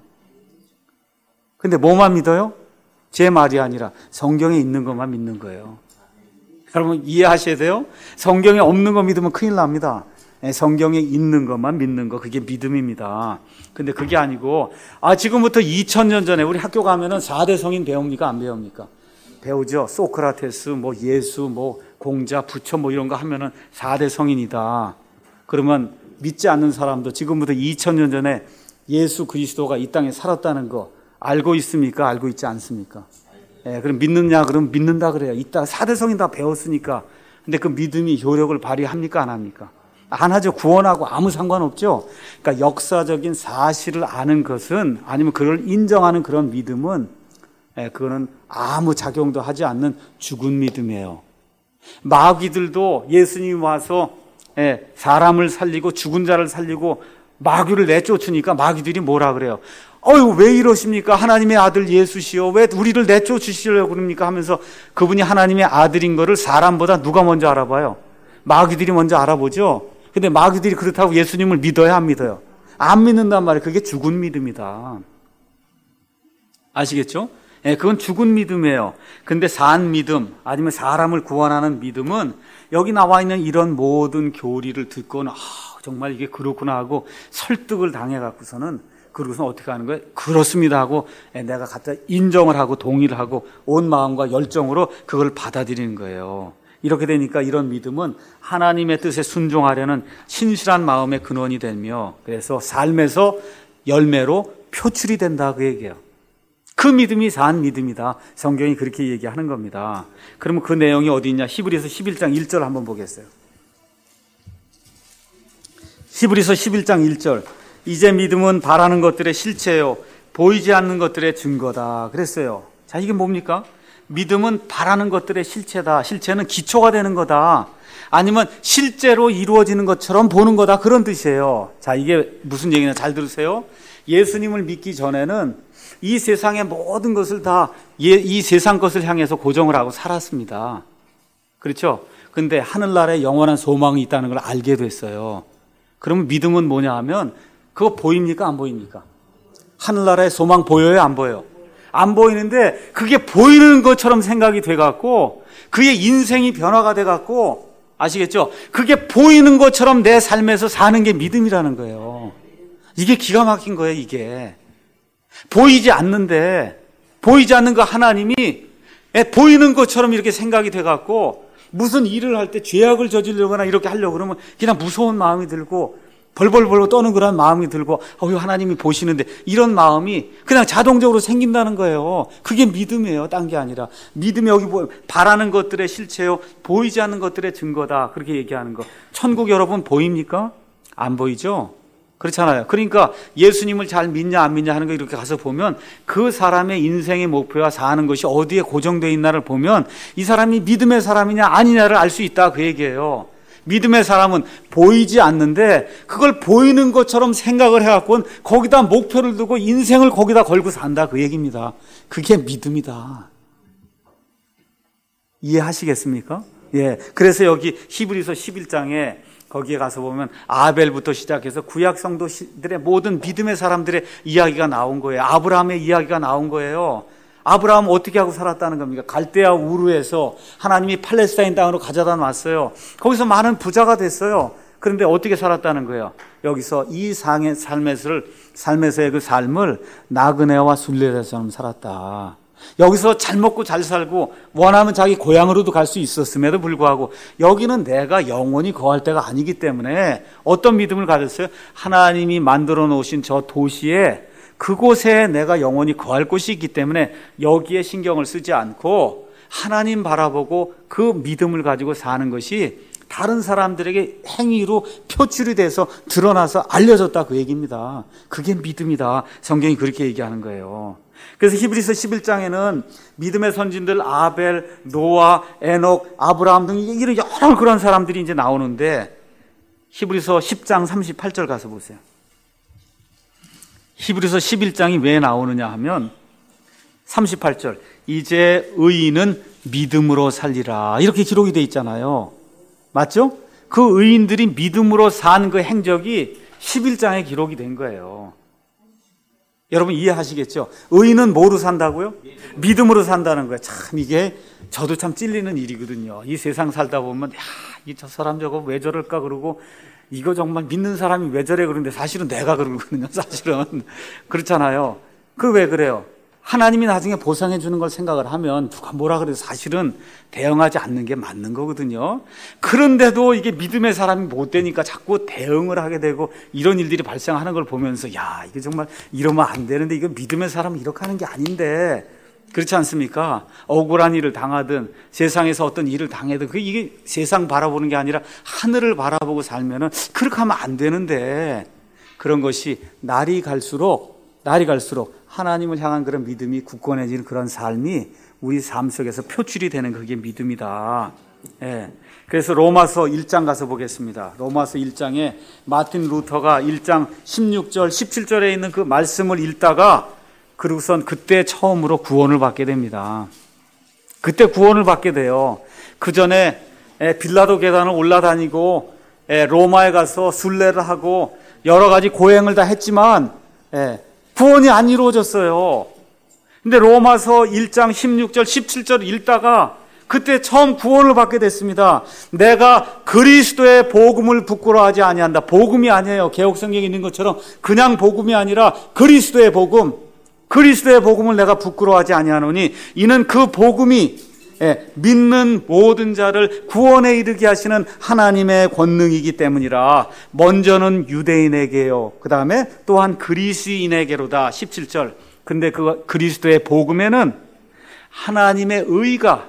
Speaker 1: 근데 뭐만 믿어요? 제 말이 아니라 성경에 있는 것만 믿는 거예요. 여러분 이해하셔야 돼요. 성경에 없는 거 믿으면 큰일 납니다. 성경에 있는 것만 믿는 거, 그게 믿음입니다. 근데 그게 아니고, 아, 지금부터 이천 년 전에 우리 학교 가면은 사 대 성인 배웁니까? 안 배웁니까? 배우죠. 소크라테스, 뭐 예수, 뭐 공자, 부처 뭐 이런 거 하면은 사 대 성인이다. 그러면 믿지 않는 사람도 지금부터 이천 년 전에 예수 그리스도가 이 땅에 살았다는 거 알고 있습니까? 알고 있지 않습니까? 예, 그럼 믿느냐? 그럼 믿는다 그래요. 이따 사 대 성인 다 배웠으니까. 근데 그 믿음이 효력을 발휘합니까? 안 합니까? 안 하죠. 구원하고 아무 상관없죠. 그러니까 역사적인 사실을 아는 것은, 아니면 그걸 인정하는 그런 믿음은, 예, 그거는 아무 작용도 하지 않는 죽은 믿음이에요. 마귀들도 예수님이 와서 예, 사람을 살리고 죽은 자를 살리고 마귀를 내쫓으니까 마귀들이 뭐라 그래요? 어휴, 왜 이러십니까? 하나님의 아들 예수시여, 왜 우리를 내쫓으시려고 그럽니까? 하면서 그분이 하나님의 아들인 거를 사람보다 누가 먼저 알아봐요? 마귀들이 먼저 알아보죠. 근데 마귀들이 그렇다고 예수님을 믿어야 안 믿어요? 안 믿는단 말이에요. 그게 죽은 믿음이다. 아시겠죠? 예, 그건 죽은 믿음이에요. 근데 산 믿음, 아니면 사람을 구원하는 믿음은 여기 나와 있는 이런 모든 교리를 듣고는 아, 정말 이게 그렇구나 하고 설득을 당해갖고서는, 그러고서 어떻게 하는 거예요? 그렇습니다 하고 내가 갖다 인정을 하고 동의를 하고 온 마음과 열정으로 그걸 받아들이는 거예요. 이렇게 되니까 이런 믿음은 하나님의 뜻에 순종하려는 신실한 마음의 근원이 되며, 그래서 삶에서 열매로 표출이 된다, 그 얘기예요. 그 믿음이 산 믿음이다. 성경이 그렇게 얘기하는 겁니다. 그러면 그 내용이 어디 있냐? 히브리서 십일 장 일 절 한번 보겠어요. 히브리서 십일 장 일 절. 이제 믿음은 바라는 것들의 실체요, 보이지 않는 것들의 증거다 그랬어요. 자, 이게 뭡니까? 믿음은 바라는 것들의 실체다. 실체는 기초가 되는 거다. 아니면 실제로 이루어지는 것처럼 보는 거다, 그런 뜻이에요. 자, 이게 무슨 얘기냐? 잘 들으세요. 예수님을 믿기 전에는 이 세상의 모든 것을 다 이 세상 것을 향해서 고정을 하고 살았습니다. 그렇죠? 근데 하늘나라에 영원한 소망이 있다는 걸 알게 됐어요. 그러면 믿음은 뭐냐 하면, 그거 보입니까? 안 보입니까? 하늘나라의 소망 보여요? 안 보여요? 안 보이는데 그게 보이는 것처럼 생각이 돼갖고 그의 인생이 변화가 돼갖고, 아시겠죠? 그게 보이는 것처럼 내 삶에서 사는 게 믿음이라는 거예요. 이게 기가 막힌 거예요. 이게 보이지 않는데, 보이지 않는 그 하나님이 보이는 것처럼 이렇게 생각이 돼갖고 무슨 일을 할 때 죄악을 저지르거나 이렇게 하려고 그러면 그냥 무서운 마음이 들고 벌벌벌 떠는 그런 마음이 들고, 어휴, 하나님이 보시는데, 이런 마음이 그냥 자동적으로 생긴다는 거예요. 그게 믿음이에요. 딴 게 아니라. 믿음이 여기 뭐 바라는 것들의 실체요, 보이지 않는 것들의 증거다, 그렇게 얘기하는 거. 천국 여러분 보입니까? 안 보이죠? 그렇잖아요. 그러니까 예수님을 잘 믿냐 안 믿냐 하는 거 이렇게 가서 보면 그 사람의 인생의 목표와 사는 것이 어디에 고정되어 있나를 보면 이 사람이 믿음의 사람이냐 아니냐를 알 수 있다, 그 얘기예요. 믿음의 사람은 보이지 않는데 그걸 보이는 것처럼 생각을 해갖고는 거기다 목표를 두고 인생을 거기다 걸고 산다, 그 얘기입니다. 그게 믿음이다. 이해하시겠습니까? 예. 그래서 여기 히브리서 십일 장에 거기에 가서 보면 아벨부터 시작해서 구약 성도들의 모든 믿음의 사람들의 이야기가 나온 거예요. 아브라함의 이야기가 나온 거예요. 아브라함 어떻게 하고 살았다는 겁니까? 갈대아 우르에서 하나님이 팔레스타인 땅으로 가져다 놨어요. 거기서 많은 부자가 됐어요. 그런데 어떻게 살았다는 거예요? 여기서 이 상의 삶에서를, 삶에서의 그 삶을 나그네와 순례자처럼 살았다. 여기서 잘 먹고 잘 살고 원하면 자기 고향으로도 갈 수 있었음에도 불구하고 여기는 내가 영원히 거할 때가 아니기 때문에 어떤 믿음을 가졌어요? 하나님이 만들어 놓으신 저 도시에, 그곳에 내가 영원히 거할 곳이 있기 때문에 여기에 신경을 쓰지 않고 하나님 바라보고 그 믿음을 가지고 사는 것이 다른 사람들에게 행위로 표출이 돼서 드러나서 알려졌다, 그 얘기입니다. 그게 믿음이다. 성경이 그렇게 얘기하는 거예요. 그래서 히브리서 십일 장에는 믿음의 선진들 아벨, 노아, 에녹, 아브라함 등 이런 여러 그런 사람들이 이제 나오는데, 히브리서 십 장 삼십팔 절 가서 보세요. 히브리서 십일 장이 왜 나오느냐 하면 삼십팔 절, 이제 의인은 믿음으로 살리라, 이렇게 기록이 돼 있잖아요. 맞죠? 그 의인들이 믿음으로 산 그 행적이 십일 장에 기록이 된 거예요. 여러분 이해하시겠죠? 의인은 뭐로 산다고요? 믿음으로 산다는 거예요. 참 이게 저도 참 찔리는 일이거든요. 이 세상 살다 보면 야, 이 저 사람 저거 왜 저럴까 그러고 이거 정말 믿는 사람이 왜 저래 그러는데 사실은 내가 그러거든요. 사실은 그렇잖아요. 그 왜 그래요? 하나님이 나중에 보상해 주는 걸 생각을 하면 누가 뭐라 그래도 사실은 대응하지 않는 게 맞는 거거든요. 그런데도 이게 믿음의 사람이 못 되니까 자꾸 대응을 하게 되고 이런 일들이 발생하는 걸 보면서 야, 이게 정말 이러면 안 되는데 이거 믿음의 사람은 이렇게 하는 게 아닌데 그렇지 않습니까? 억울한 일을 당하든 세상에서 어떤 일을 당해든 그 이게 세상 바라보는 게 아니라 하늘을 바라보고 살면은 그렇게 하면 안 되는데 그런 것이 날이 갈수록 날이 갈수록 하나님을 향한 그런 믿음이 굳건해지는 그런 삶이 우리 삶 속에서 표출이 되는 그게 믿음이다. 예. 그래서 로마서 일 장 가서 보겠습니다. 로마서 일 장에 마틴 루터가 일 장 십육 절, 십칠 절에 있는 그 말씀을 읽다가 그리고선 그때 처음으로 구원을 받게 됩니다. 그때 구원을 받게 돼요. 그 전에 빌라도 계단을 올라다니고 로마에 가서 순례를 하고 여러 가지 고행을 다 했지만 구원이 안 이루어졌어요. 근데 로마서 일 장 십육 절, 십칠 절을 읽다가 그때 처음 구원을 받게 됐습니다. 내가 그리스도의 복음을 부끄러워하지 아니한다. 복음이 아니에요. 개옥성경에 있는 것처럼 그냥 복음이 아니라 그리스도의 복음. 그리스도의 복음을 내가 부끄러워하지 아니하노니 이는 그 복음이 믿는 모든 자를 구원에 이르게 하시는 하나님의 권능이기 때문이라. 먼저는 유대인에게요. 그 다음에 또한 그리스인에게로다. 십칠 절. 근데 그 그리스도의 복음에는 하나님의 의가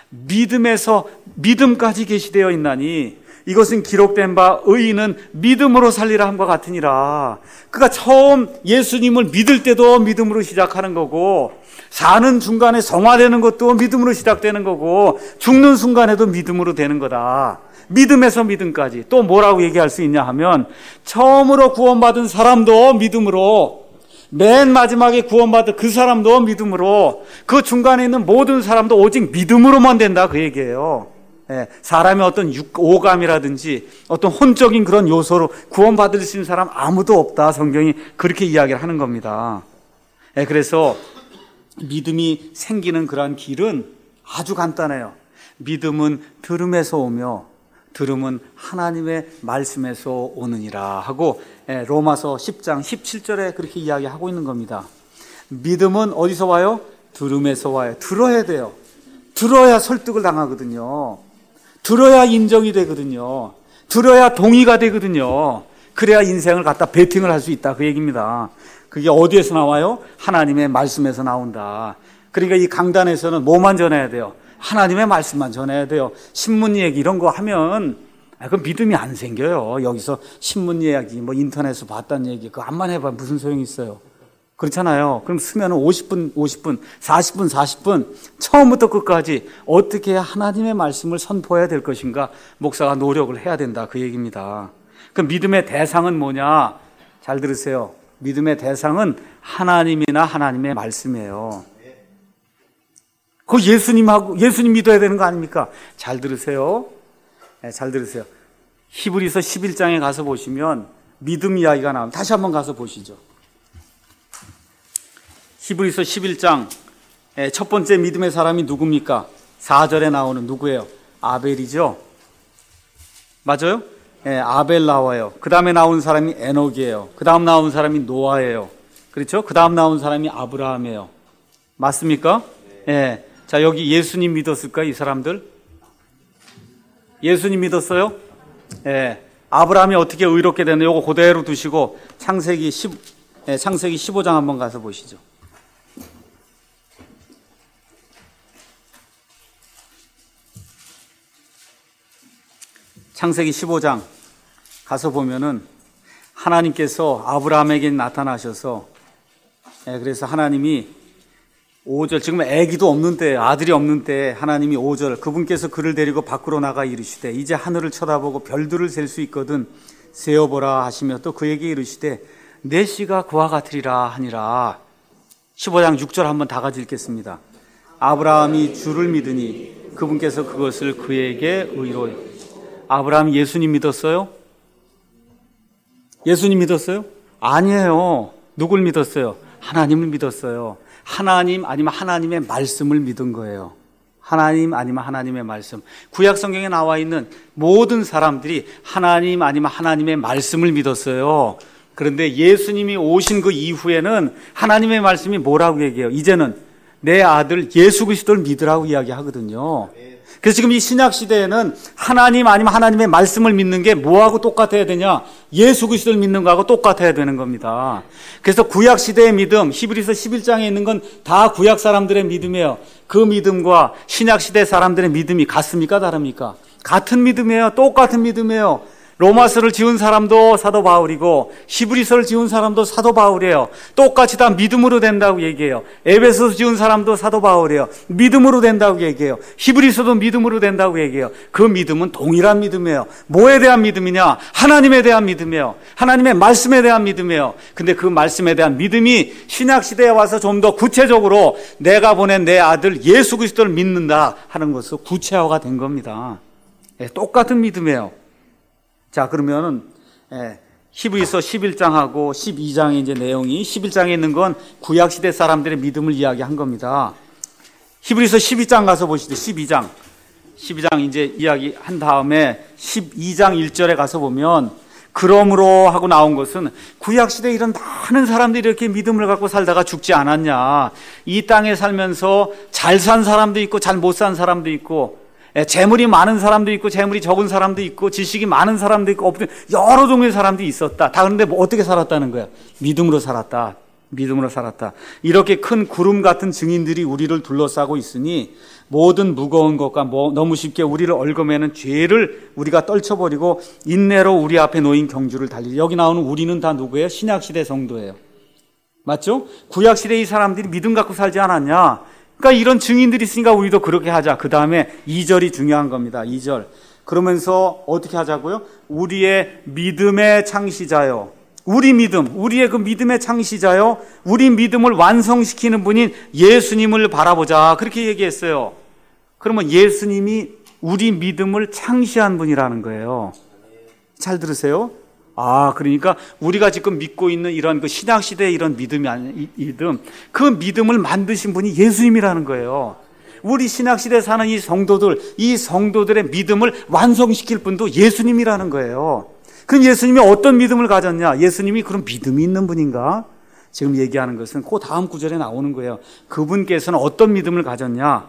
Speaker 1: 믿음에서 믿음까지 계시되어 있나니 이것은 기록된 바 의인은 믿음으로 살리라 함과 같으니라. 그러니까 처음 예수님을 믿을 때도 믿음으로 시작하는 거고 사는 중간에 성화되는 것도 믿음으로 시작되는 거고 죽는 순간에도 믿음으로 되는 거다. 믿음에서 믿음까지. 또 뭐라고 얘기할 수 있냐 하면 처음으로 구원받은 사람도 믿음으로, 맨 마지막에 구원받은 그 사람도 믿음으로, 그 중간에 있는 모든 사람도 오직 믿음으로만 된다 그 얘기예요. 예, 사람의 어떤 육, 오감이라든지 어떤 혼적인 그런 요소로 구원받을 수 있는 사람 아무도 없다. 성경이 그렇게 이야기를 하는 겁니다. 예, 그래서 믿음이 생기는 그러한 길은 아주 간단해요. 믿음은 들음에서 오며 들음은 하나님의 말씀에서 오느니라 하고 로마서 십 장 십칠 절에 그렇게 이야기하고 있는 겁니다. 믿음은 어디서 와요? 들음에서 와요. 들어야 돼요. 들어야 설득을 당하거든요. 들어야 인정이 되거든요. 들어야 동의가 되거든요. 그래야 인생을 갖다 베팅을 할 수 있다 그 얘기입니다. 그게 어디에서 나와요? 하나님의 말씀에서 나온다. 그러니까 이 강단에서는 뭐만 전해야 돼요? 하나님의 말씀만 전해야 돼요. 신문 얘기 이런 거 하면 그 믿음이 안 생겨요. 여기서 신문 이야기, 뭐 인터넷에서 봤다는 얘기 그거 암만 해봐 무슨 소용이 있어요? 그렇잖아요. 그럼 쓰면 오십 분, 오십 분, 사십 분, 사십 분 처음부터 끝까지 어떻게 하나님의 말씀을 선포해야 될 것인가 목사가 노력을 해야 된다 그 얘기입니다. 그 믿음의 대상은 뭐냐? 잘 들으세요. 믿음의 대상은 하나님이나 하나님의 말씀이에요. 그 예수님하고 예수님 믿어야 되는 거 아닙니까? 잘 들으세요. 네, 잘 들으세요. 히브리서 십일 장에 가서 보시면 믿음 이야기가 나옵니다. 다시 한번 가서 보시죠. 히브리서 십일 장 첫 번째 믿음의 사람이 누굽니까? 사 절에 나오는 누구예요? 아벨이죠. 맞아요? 네, 아벨 나와요. 그 다음에 나온 사람이 에녹이에요. 그 다음 나온 사람이 노아예요. 그렇죠? 그 다음 나온 사람이 아브라함이에요. 맞습니까? 예. 네. 자, 여기 예수님 믿었을까요, 이 사람들? 예수님 믿었어요? 예. 네. 아브라함이 어떻게 의롭게 되는 요거 그대로 두시고 창세기 십, 예, 창세기 십오 장 한번 가서 보시죠. 창세기 십오 장 가서 보면은 하나님께서 아브라함에게 나타나셔서 예, 그래서 하나님이 오 절 지금 아기도 없는 때 아들이 없는 때 하나님이 오 절 그분께서 그를 데리고 밖으로 나가 이르시되 이제 하늘을 쳐다보고 별들을 셀 수 있거든 세어보라 하시며 또 그에게 이르시되 내 씨가 그와 같으리라 하니라. 십오 장 육 절 한번 다 같이 읽겠습니다. 아브라함이 주를 믿으니 그분께서 그것을 그에게 의로. 아브라함이 예수님 믿었어요? 예수님 믿었어요? 아니에요. 누굴 믿었어요? 하나님을 믿었어요. 하나님 아니면 하나님의 말씀을 믿은 거예요. 하나님 아니면 하나님의 말씀. 구약 성경에 나와 있는 모든 사람들이 하나님 아니면 하나님의 말씀을 믿었어요. 그런데 예수님이 오신 그 이후에는 하나님의 말씀이 뭐라고 얘기해요? 이제는 내 아들 예수 그리스도를 믿으라고 이야기하거든요. 그래서 지금 이 신약 시대에는 하나님 아니면 하나님의 말씀을 믿는 게 뭐하고 똑같아야 되냐? 예수 그리스도를 믿는 거하고 똑같아야 되는 겁니다. 그래서 구약 시대의 믿음, 히브리서 십일 장에 있는 건 다 구약 사람들의 믿음이에요. 그 믿음과 신약 시대 사람들의 믿음이 같습니까? 다릅니까? 같은 믿음이에요. 똑같은 믿음이에요. 로마서를 지은 사람도 사도 바울이고 히브리서를 지은 사람도 사도 바울이에요. 똑같이 다 믿음으로 된다고 얘기해요. 에베소서 지은 사람도 사도 바울이에요. 믿음으로 된다고 얘기해요. 히브리서도 믿음으로 된다고 얘기해요. 그 믿음은 동일한 믿음이에요. 뭐에 대한 믿음이냐? 하나님에 대한 믿음이에요. 하나님의 말씀에 대한 믿음이에요. 근데 그 말씀에 대한 믿음이 신약 시대에 와서 좀 더 구체적으로 내가 보낸 내 아들 예수 그리스도를 믿는다 하는 것으로 구체화가 된 겁니다. 예, 똑같은 믿음이에요. 자, 그러면은, 예, 히브리서 십일 장하고 십이 장의 이제 내용이, 십일 장에 있는 건 구약시대 사람들의 믿음을 이야기한 겁니다. 히브리서 십이 장 가서 보시죠. 십이 장. 십이 장 이제 이야기한 다음에 십이 장 일 절에 가서 보면, 그러므로 하고 나온 것은 구약시대에 이런 많은 사람들이 이렇게 믿음을 갖고 살다가 죽지 않았냐. 이 땅에 살면서 잘 산 사람도 있고 잘 못 산 사람도 있고, 재물이 많은 사람도 있고 재물이 적은 사람도 있고 지식이 많은 사람도 있고 여러 종류의 사람들이 있었다. 다 그런데 뭐 어떻게 살았다는 거야? 믿음으로 살았다. 믿음으로 살았다. 이렇게 큰 구름 같은 증인들이 우리를 둘러싸고 있으니 모든 무거운 것과 뭐 너무 쉽게 우리를 얽어매는 죄를 우리가 떨쳐버리고 인내로 우리 앞에 놓인 경주를 달리자. 여기 나오는 우리는 다 누구예요? 신약시대 성도예요. 맞죠? 구약시대 이 사람들이 믿음 갖고 살지 않았냐? 그러니까 이런 증인들이 있으니까 우리도 그렇게 하자. 그 다음에 이 절이 중요한 겁니다. 이 절. 그러면서 어떻게 하자고요? 우리의 믿음의 창시자요. 우리 믿음, 우리의 그 믿음의 창시자요. 우리 믿음을 완성시키는 분인 예수님을 바라보자. 그렇게 얘기했어요. 그러면 예수님이 우리 믿음을 창시한 분이라는 거예요. 잘 들으세요. 아, 그러니까 우리가 지금 믿고 있는 이런 그 신약시대의 이런 믿음이 아니, 믿음, 그 믿음을 만드신 분이 예수님이라는 거예요. 우리 신약시대에 사는 이 성도들, 이 성도들의 믿음을 완성시킬 분도 예수님이라는 거예요. 그럼 예수님이 어떤 믿음을 가졌냐? 예수님이 그런 믿음이 있는 분인가? 지금 얘기하는 것은 그 다음 구절에 나오는 거예요. 그분께서는 어떤 믿음을 가졌냐?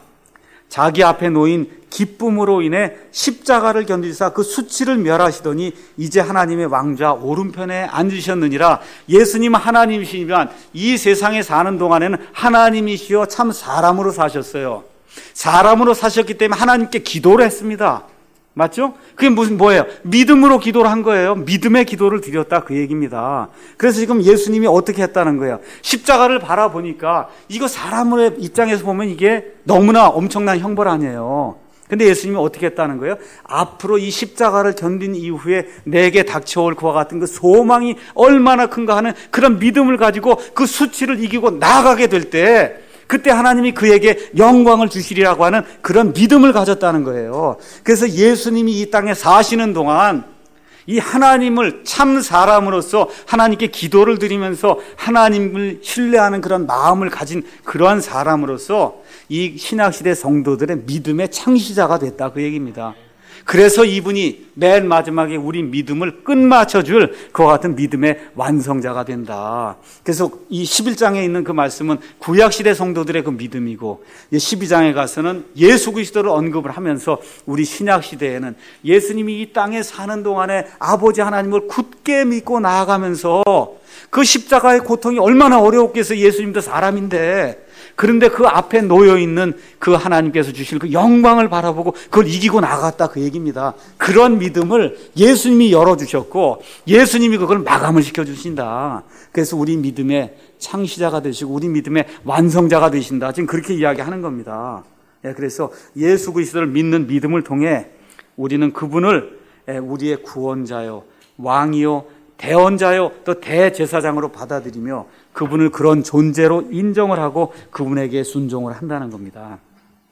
Speaker 1: 자기 앞에 놓인 기쁨으로 인해 십자가를 견디사 그 수치를 멸하시더니 이제 하나님의 왕좌 오른편에 앉으셨느니라. 예수님 하나님이시지만 이 세상에 사는 동안에는 하나님이시여 참 사람으로 사셨어요. 사람으로 사셨기 때문에 하나님께 기도를 했습니다. 맞죠? 그게 무슨 뭐예요? 믿음으로 기도를 한 거예요. 믿음의 기도를 드렸다 그 얘기입니다. 그래서 지금 예수님이 어떻게 했다는 거예요? 십자가를 바라보니까 이거 사람의 입장에서 보면 이게 너무나 엄청난 형벌 아니에요. 근데 예수님이 어떻게 했다는 거예요? 앞으로 이 십자가를 견딘 이후에 내게 닥쳐올 그와 같은 그 소망이 얼마나 큰가 하는 그런 믿음을 가지고 그 수치를 이기고 나아가게 될 때 그때 하나님이 그에게 영광을 주시리라고 하는 그런 믿음을 가졌다는 거예요. 그래서 예수님이 이 땅에 사시는 동안 이 하나님을 참 사람으로서 하나님께 기도를 드리면서 하나님을 신뢰하는 그런 마음을 가진 그러한 사람으로서 이 신약시대 성도들의 믿음의 창시자가 됐다 그 얘기입니다. 그래서 이분이 맨 마지막에 우리 믿음을 끝마쳐줄 그와 같은 믿음의 완성자가 된다. 그래서 이 십일 장에 있는 그 말씀은 구약시대 성도들의 그 믿음이고 십이 장에 가서는 예수 그리스도를 언급을 하면서 우리 신약시대에는 예수님이 이 땅에 사는 동안에 아버지 하나님을 굳게 믿고 나아가면서 그 십자가의 고통이 얼마나 어려웠겠어요. 예수님도 사람인데. 그런데 그 앞에 놓여있는 그 하나님께서 주실 그 영광을 바라보고 그걸 이기고 나갔다 그 얘기입니다. 그런 믿음을 예수님이 열어주셨고 예수님이 그걸 마감을 시켜주신다. 그래서 우리 믿음의 창시자가 되시고 우리 믿음의 완성자가 되신다. 지금 그렇게 이야기하는 겁니다. 그래서 예수 그리스도를 믿는 믿음을 통해 우리는 그분을 우리의 구원자요 왕이요 대언자요 또 대제사장으로 받아들이며 그분을 그런 존재로 인정을 하고 그분에게 순종을 한다는 겁니다.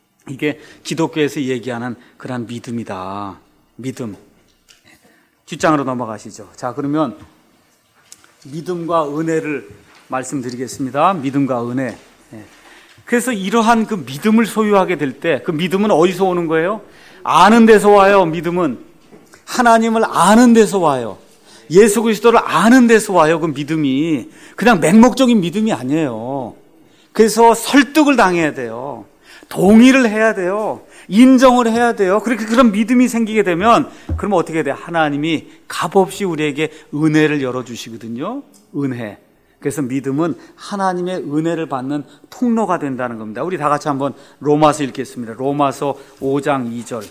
Speaker 1: 이게 기독교에서 얘기하는 그런 믿음이다. 믿음. 뒷장으로 넘어가시죠. 자, 그러면 믿음과 은혜를 말씀드리겠습니다. 믿음과 은혜. 그래서 이러한 그 믿음을 소유하게 될 때 그 믿음은 어디서 오는 거예요? 아는 데서 와요. 믿음은 하나님을 아는 데서 와요. 예수 그리스도를 아는 데서 와요. 그 믿음이 그냥 맹목적인 믿음이 아니에요. 그래서 설득을 당해야 돼요. 동의를 해야 돼요. 인정을 해야 돼요. 그렇게 그런 믿음이 생기게 되면 그러면 어떻게 돼요? 하나님이 값없이 우리에게 은혜를 열어주시거든요. 은혜. 그래서 믿음은 하나님의 은혜를 받는 통로가 된다는 겁니다. 우리 다 같이 한번 로마서 읽겠습니다. 로마서 오 장 이 절.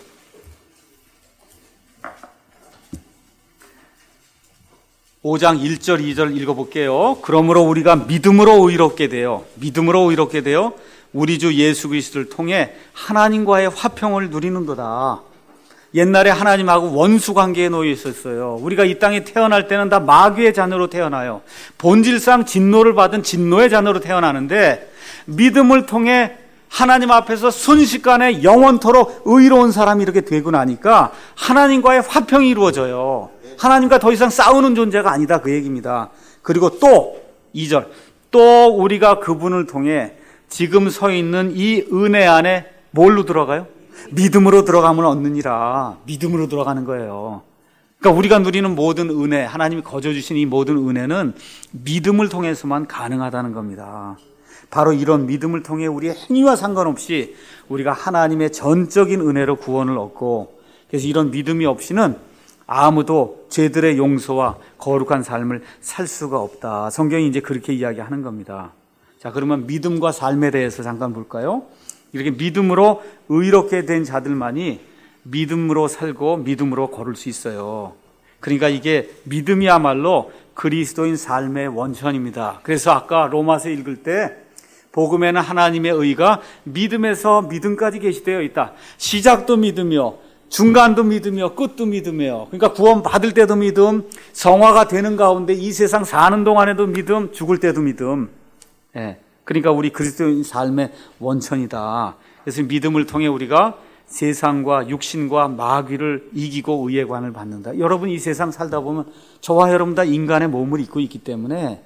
Speaker 1: 오 장 일 절 이 절 읽어볼게요. 그러므로 우리가 믿음으로 의롭게 되어 믿음으로 의롭게 되어 우리 주 예수 그리스도를 통해 하나님과의 화평을 누리는도다. 옛날에 하나님하고 원수 관계에 놓여 있었어요. 우리가 이 땅에 태어날 때는 다 마귀의 자녀로 태어나요. 본질상 진노를 받은 진노의 자녀로 태어나는데 믿음을 통해 하나님 앞에서 순식간에 영원토록 의로운 사람이 이렇게 되고 나니까 하나님과의 화평이 이루어져요. 하나님과 더 이상 싸우는 존재가 아니다, 그 얘기입니다. 그리고 또 이 절, 또 우리가 그분을 통해 지금 서 있는 이 은혜 안에 뭘로 들어가요? 믿음으로 들어가면 얻느니라. 믿음으로 들어가는 거예요. 그러니까 우리가 누리는 모든 은혜, 하나님이 거저주신 이 모든 은혜는 믿음을 통해서만 가능하다는 겁니다. 바로 이런 믿음을 통해 우리의 행위와 상관없이 우리가 하나님의 전적인 은혜로 구원을 얻고, 그래서 이런 믿음이 없이는 아무도 죄들의 용서와 거룩한 삶을 살 수가 없다. 성경이 이제 그렇게 이야기하는 겁니다. 자, 그러면 믿음과 삶에 대해서 잠깐 볼까요? 이렇게 믿음으로 의롭게 된 자들만이 믿음으로 살고 믿음으로 걸을 수 있어요. 그러니까 이게 믿음이야말로 그리스도인 삶의 원천입니다. 그래서 아까 로마서 읽을 때 복음에는 하나님의 의가 믿음에서 믿음까지 계시되어 있다. 시작도 믿음이요, 중간도 믿음이요, 끝도 믿음이에요. 그러니까 구원 받을 때도 믿음, 성화가 되는 가운데 이 세상 사는 동안에도 믿음, 죽을 때도 믿음. 예. 그러니까 우리 그리스도인 삶의 원천이다. 그래서 믿음을 통해 우리가 세상과 육신과 마귀를 이기고 의의 관을 받는다. 여러분, 이 세상 살다 보면 저와 여러분 다 인간의 몸을 입고 있기 때문에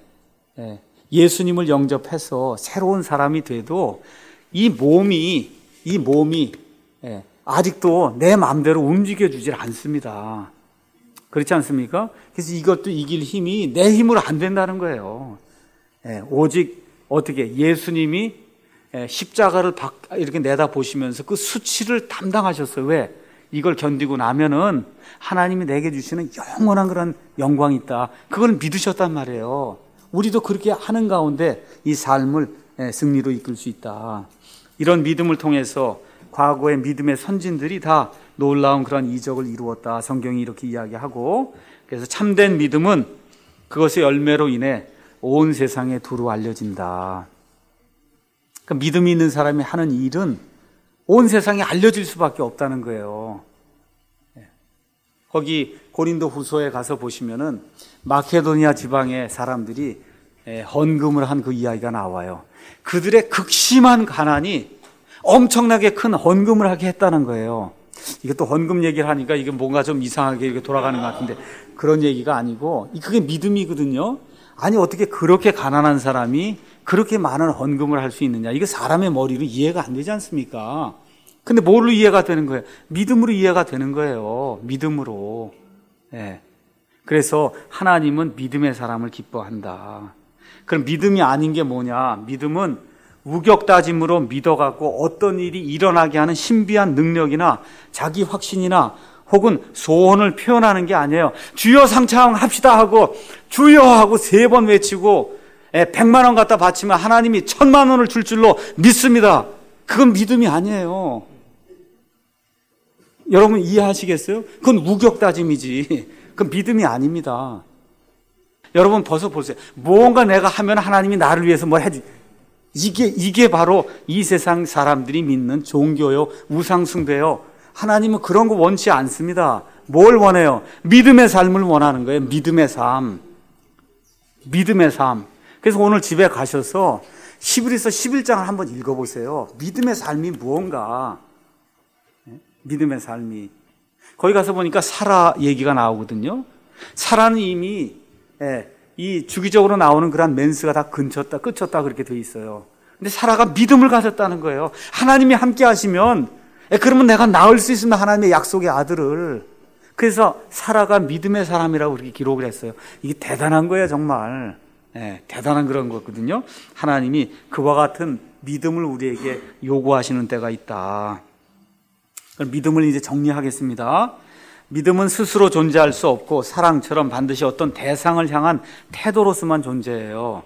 Speaker 1: 예수님을 영접해서 새로운 사람이 돼도 이 몸이 이 몸이 아직도 내 마음대로 움직여주질 않습니다. 그렇지 않습니까? 그래서 이것도 이길 힘이 내 힘으로 안 된다는 거예요. 오직 어떻게 예수님이 십자가를 이렇게 내다보시면서 그 수치를 담당하셨어요. 왜? 이걸 견디고 나면은 하나님이 내게 주시는 영원한 그런 영광이 있다. 그걸 믿으셨단 말이에요. 우리도 그렇게 하는 가운데 이 삶을 승리로 이끌 수 있다. 이런 믿음을 통해서 과거의 믿음의 선진들이 다 놀라운 그런 이적을 이루었다. 성경이 이렇게 이야기하고, 그래서 참된 믿음은 그것의 열매로 인해 온 세상에 두루 알려진다. 그러니까 믿음이 있는 사람이 하는 일은 온 세상에 알려질 수밖에 없다는 거예요. 거기 고린도 후서에 가서 보시면은 마케도니아 지방의 사람들이 헌금을 한 그 이야기가 나와요. 그들의 극심한 가난이 엄청나게 큰 헌금을 하게 했다는 거예요. 이게 또 헌금 얘기를 하니까 이게 뭔가 좀 이상하게 이렇게 돌아가는 것 같은데 그런 얘기가 아니고 그게 믿음이거든요. 아니 어떻게 그렇게 가난한 사람이 그렇게 많은 헌금을 할 수 있느냐. 이게 사람의 머리로 이해가 안 되지 않습니까? 근데 뭘로 이해가 되는 거예요? 믿음으로 이해가 되는 거예요. 믿음으로. 네. 그래서 하나님은 믿음의 사람을 기뻐한다. 그럼 믿음이 아닌 게 뭐냐? 믿음은 우격다짐으로 믿어갖고 어떤 일이 일어나게 하는 신비한 능력이나 자기 확신이나 혹은 소원을 표현하는 게 아니에요. 주여 상창합시다 하고 주여 하고 세 번 외치고 백만 원 갖다 바치면 하나님이 천만 원을 줄 줄로 믿습니다. 그건 믿음이 아니에요. 여러분 이해하시겠어요? 그건 우격다짐이지. 그건 믿음이 아닙니다. 여러분 벌써 보세요. 뭔가 내가 하면 하나님이 나를 위해서 뭘 해주. 이게 이게 바로 이 세상 사람들이 믿는 종교요, 우상숭배요. 하나님은 그런 거 원치 않습니다. 뭘 원해요? 믿음의 삶을 원하는 거예요. 믿음의 삶. 믿음의 삶. 그래서 오늘 집에 가셔서 히브리서 십일 장을 한번 읽어보세요. 믿음의 삶이 무언가. 믿음의 삶이. 거기 가서 보니까 사라 얘기가 나오거든요. 사라는 이미 이 주기적으로 나오는 그런 멘스가 다 근쳤다, 끝쳤다 그렇게 돼 있어요. 근데 사라가 믿음을 가졌다는 거예요. 하나님이 함께 하시면, 그러면 내가 낳을 수 있으면 하나님의 약속의 아들을. 그래서 사라가 믿음의 사람이라고 그렇게 기록을 했어요. 이게 대단한 거예요, 정말. 네, 대단한 그런 거거든요. 하나님이 그와 같은 믿음을 우리에게 요구하시는 때가 있다. 믿음을 이제 정리하겠습니다. 믿음은 스스로 존재할 수 없고 사랑처럼 반드시 어떤 대상을 향한 태도로서만 존재해요.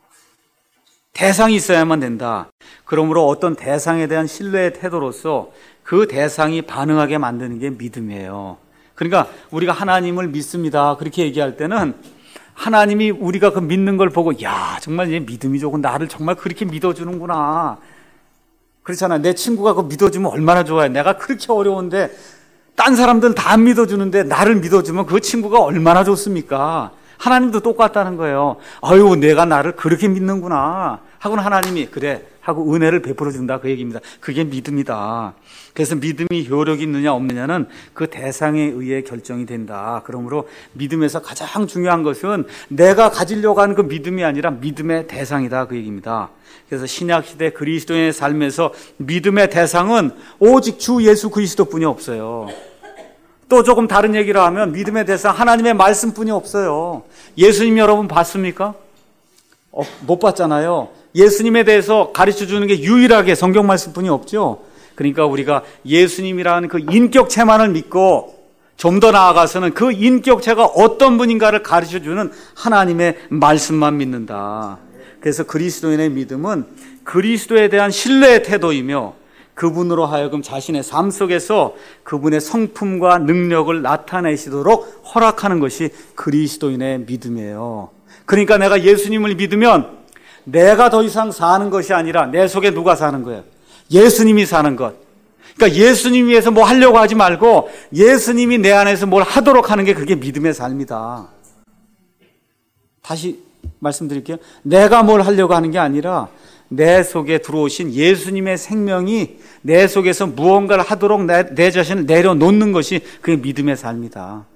Speaker 1: 대상이 있어야만 된다. 그러므로 어떤 대상에 대한 신뢰의 태도로서 그 대상이 반응하게 만드는 게 믿음이에요. 그러니까 우리가 하나님을 믿습니다. 그렇게 얘기할 때는 하나님이 우리가 그 믿는 걸 보고 야 정말 얘 믿음이 좋고 나를 정말 그렇게 믿어주는구나. 그렇잖아. 내 친구가 그 믿어주면 얼마나 좋아요. 내가 그렇게 어려운데 딴 사람들은 다 안 믿어주는데 나를 믿어주면 그 친구가 얼마나 좋습니까? 하나님도 똑같다는 거예요. 아유, 내가 나를 그렇게 믿는구나 하고는 하나님이 그래 하고 은혜를 베풀어 준다 그 얘기입니다. 그게 믿음이다. 그래서 믿음이 효력이 있느냐 없느냐는 그 대상에 의해 결정이 된다. 그러므로 믿음에서 가장 중요한 것은 내가 가지려고 하는 그 믿음이 아니라 믿음의 대상이다 그 얘기입니다. 그래서 신약시대 그리스도인의 삶에서 믿음의 대상은 오직 주 예수 그리스도뿐이 없어요. 또 조금 다른 얘기를 하면 믿음의 대상 하나님의 말씀뿐이 없어요. 예수님 여러분 봤습니까? 어, 못 봤잖아요. 예수님에 대해서 가르쳐주는 게 유일하게 성경 말씀뿐이 없죠. 그러니까 우리가 예수님이라는 그 인격체만을 믿고 좀 더 나아가서는 그 인격체가 어떤 분인가를 가르쳐주는 하나님의 말씀만 믿는다. 그래서 그리스도인의 믿음은 그리스도에 대한 신뢰의 태도이며 그분으로 하여금 자신의 삶 속에서 그분의 성품과 능력을 나타내시도록 허락하는 것이 그리스도인의 믿음이에요. 그러니까 내가 예수님을 믿으면 내가 더 이상 사는 것이 아니라 내 속에 누가 사는 거예요? 예수님이 사는 것. 그러니까 예수님 위해서 뭐 하려고 하지 말고 예수님이 내 안에서 뭘 하도록 하는 게 그게 믿음의 삶이다. 다시 말씀드릴게요. 내가 뭘 하려고 하는 게 아니라 내 속에 들어오신 예수님의 생명이 내 속에서 무언가를 하도록 내, 내 자신을 내려놓는 것이 그게 믿음의 삶이다.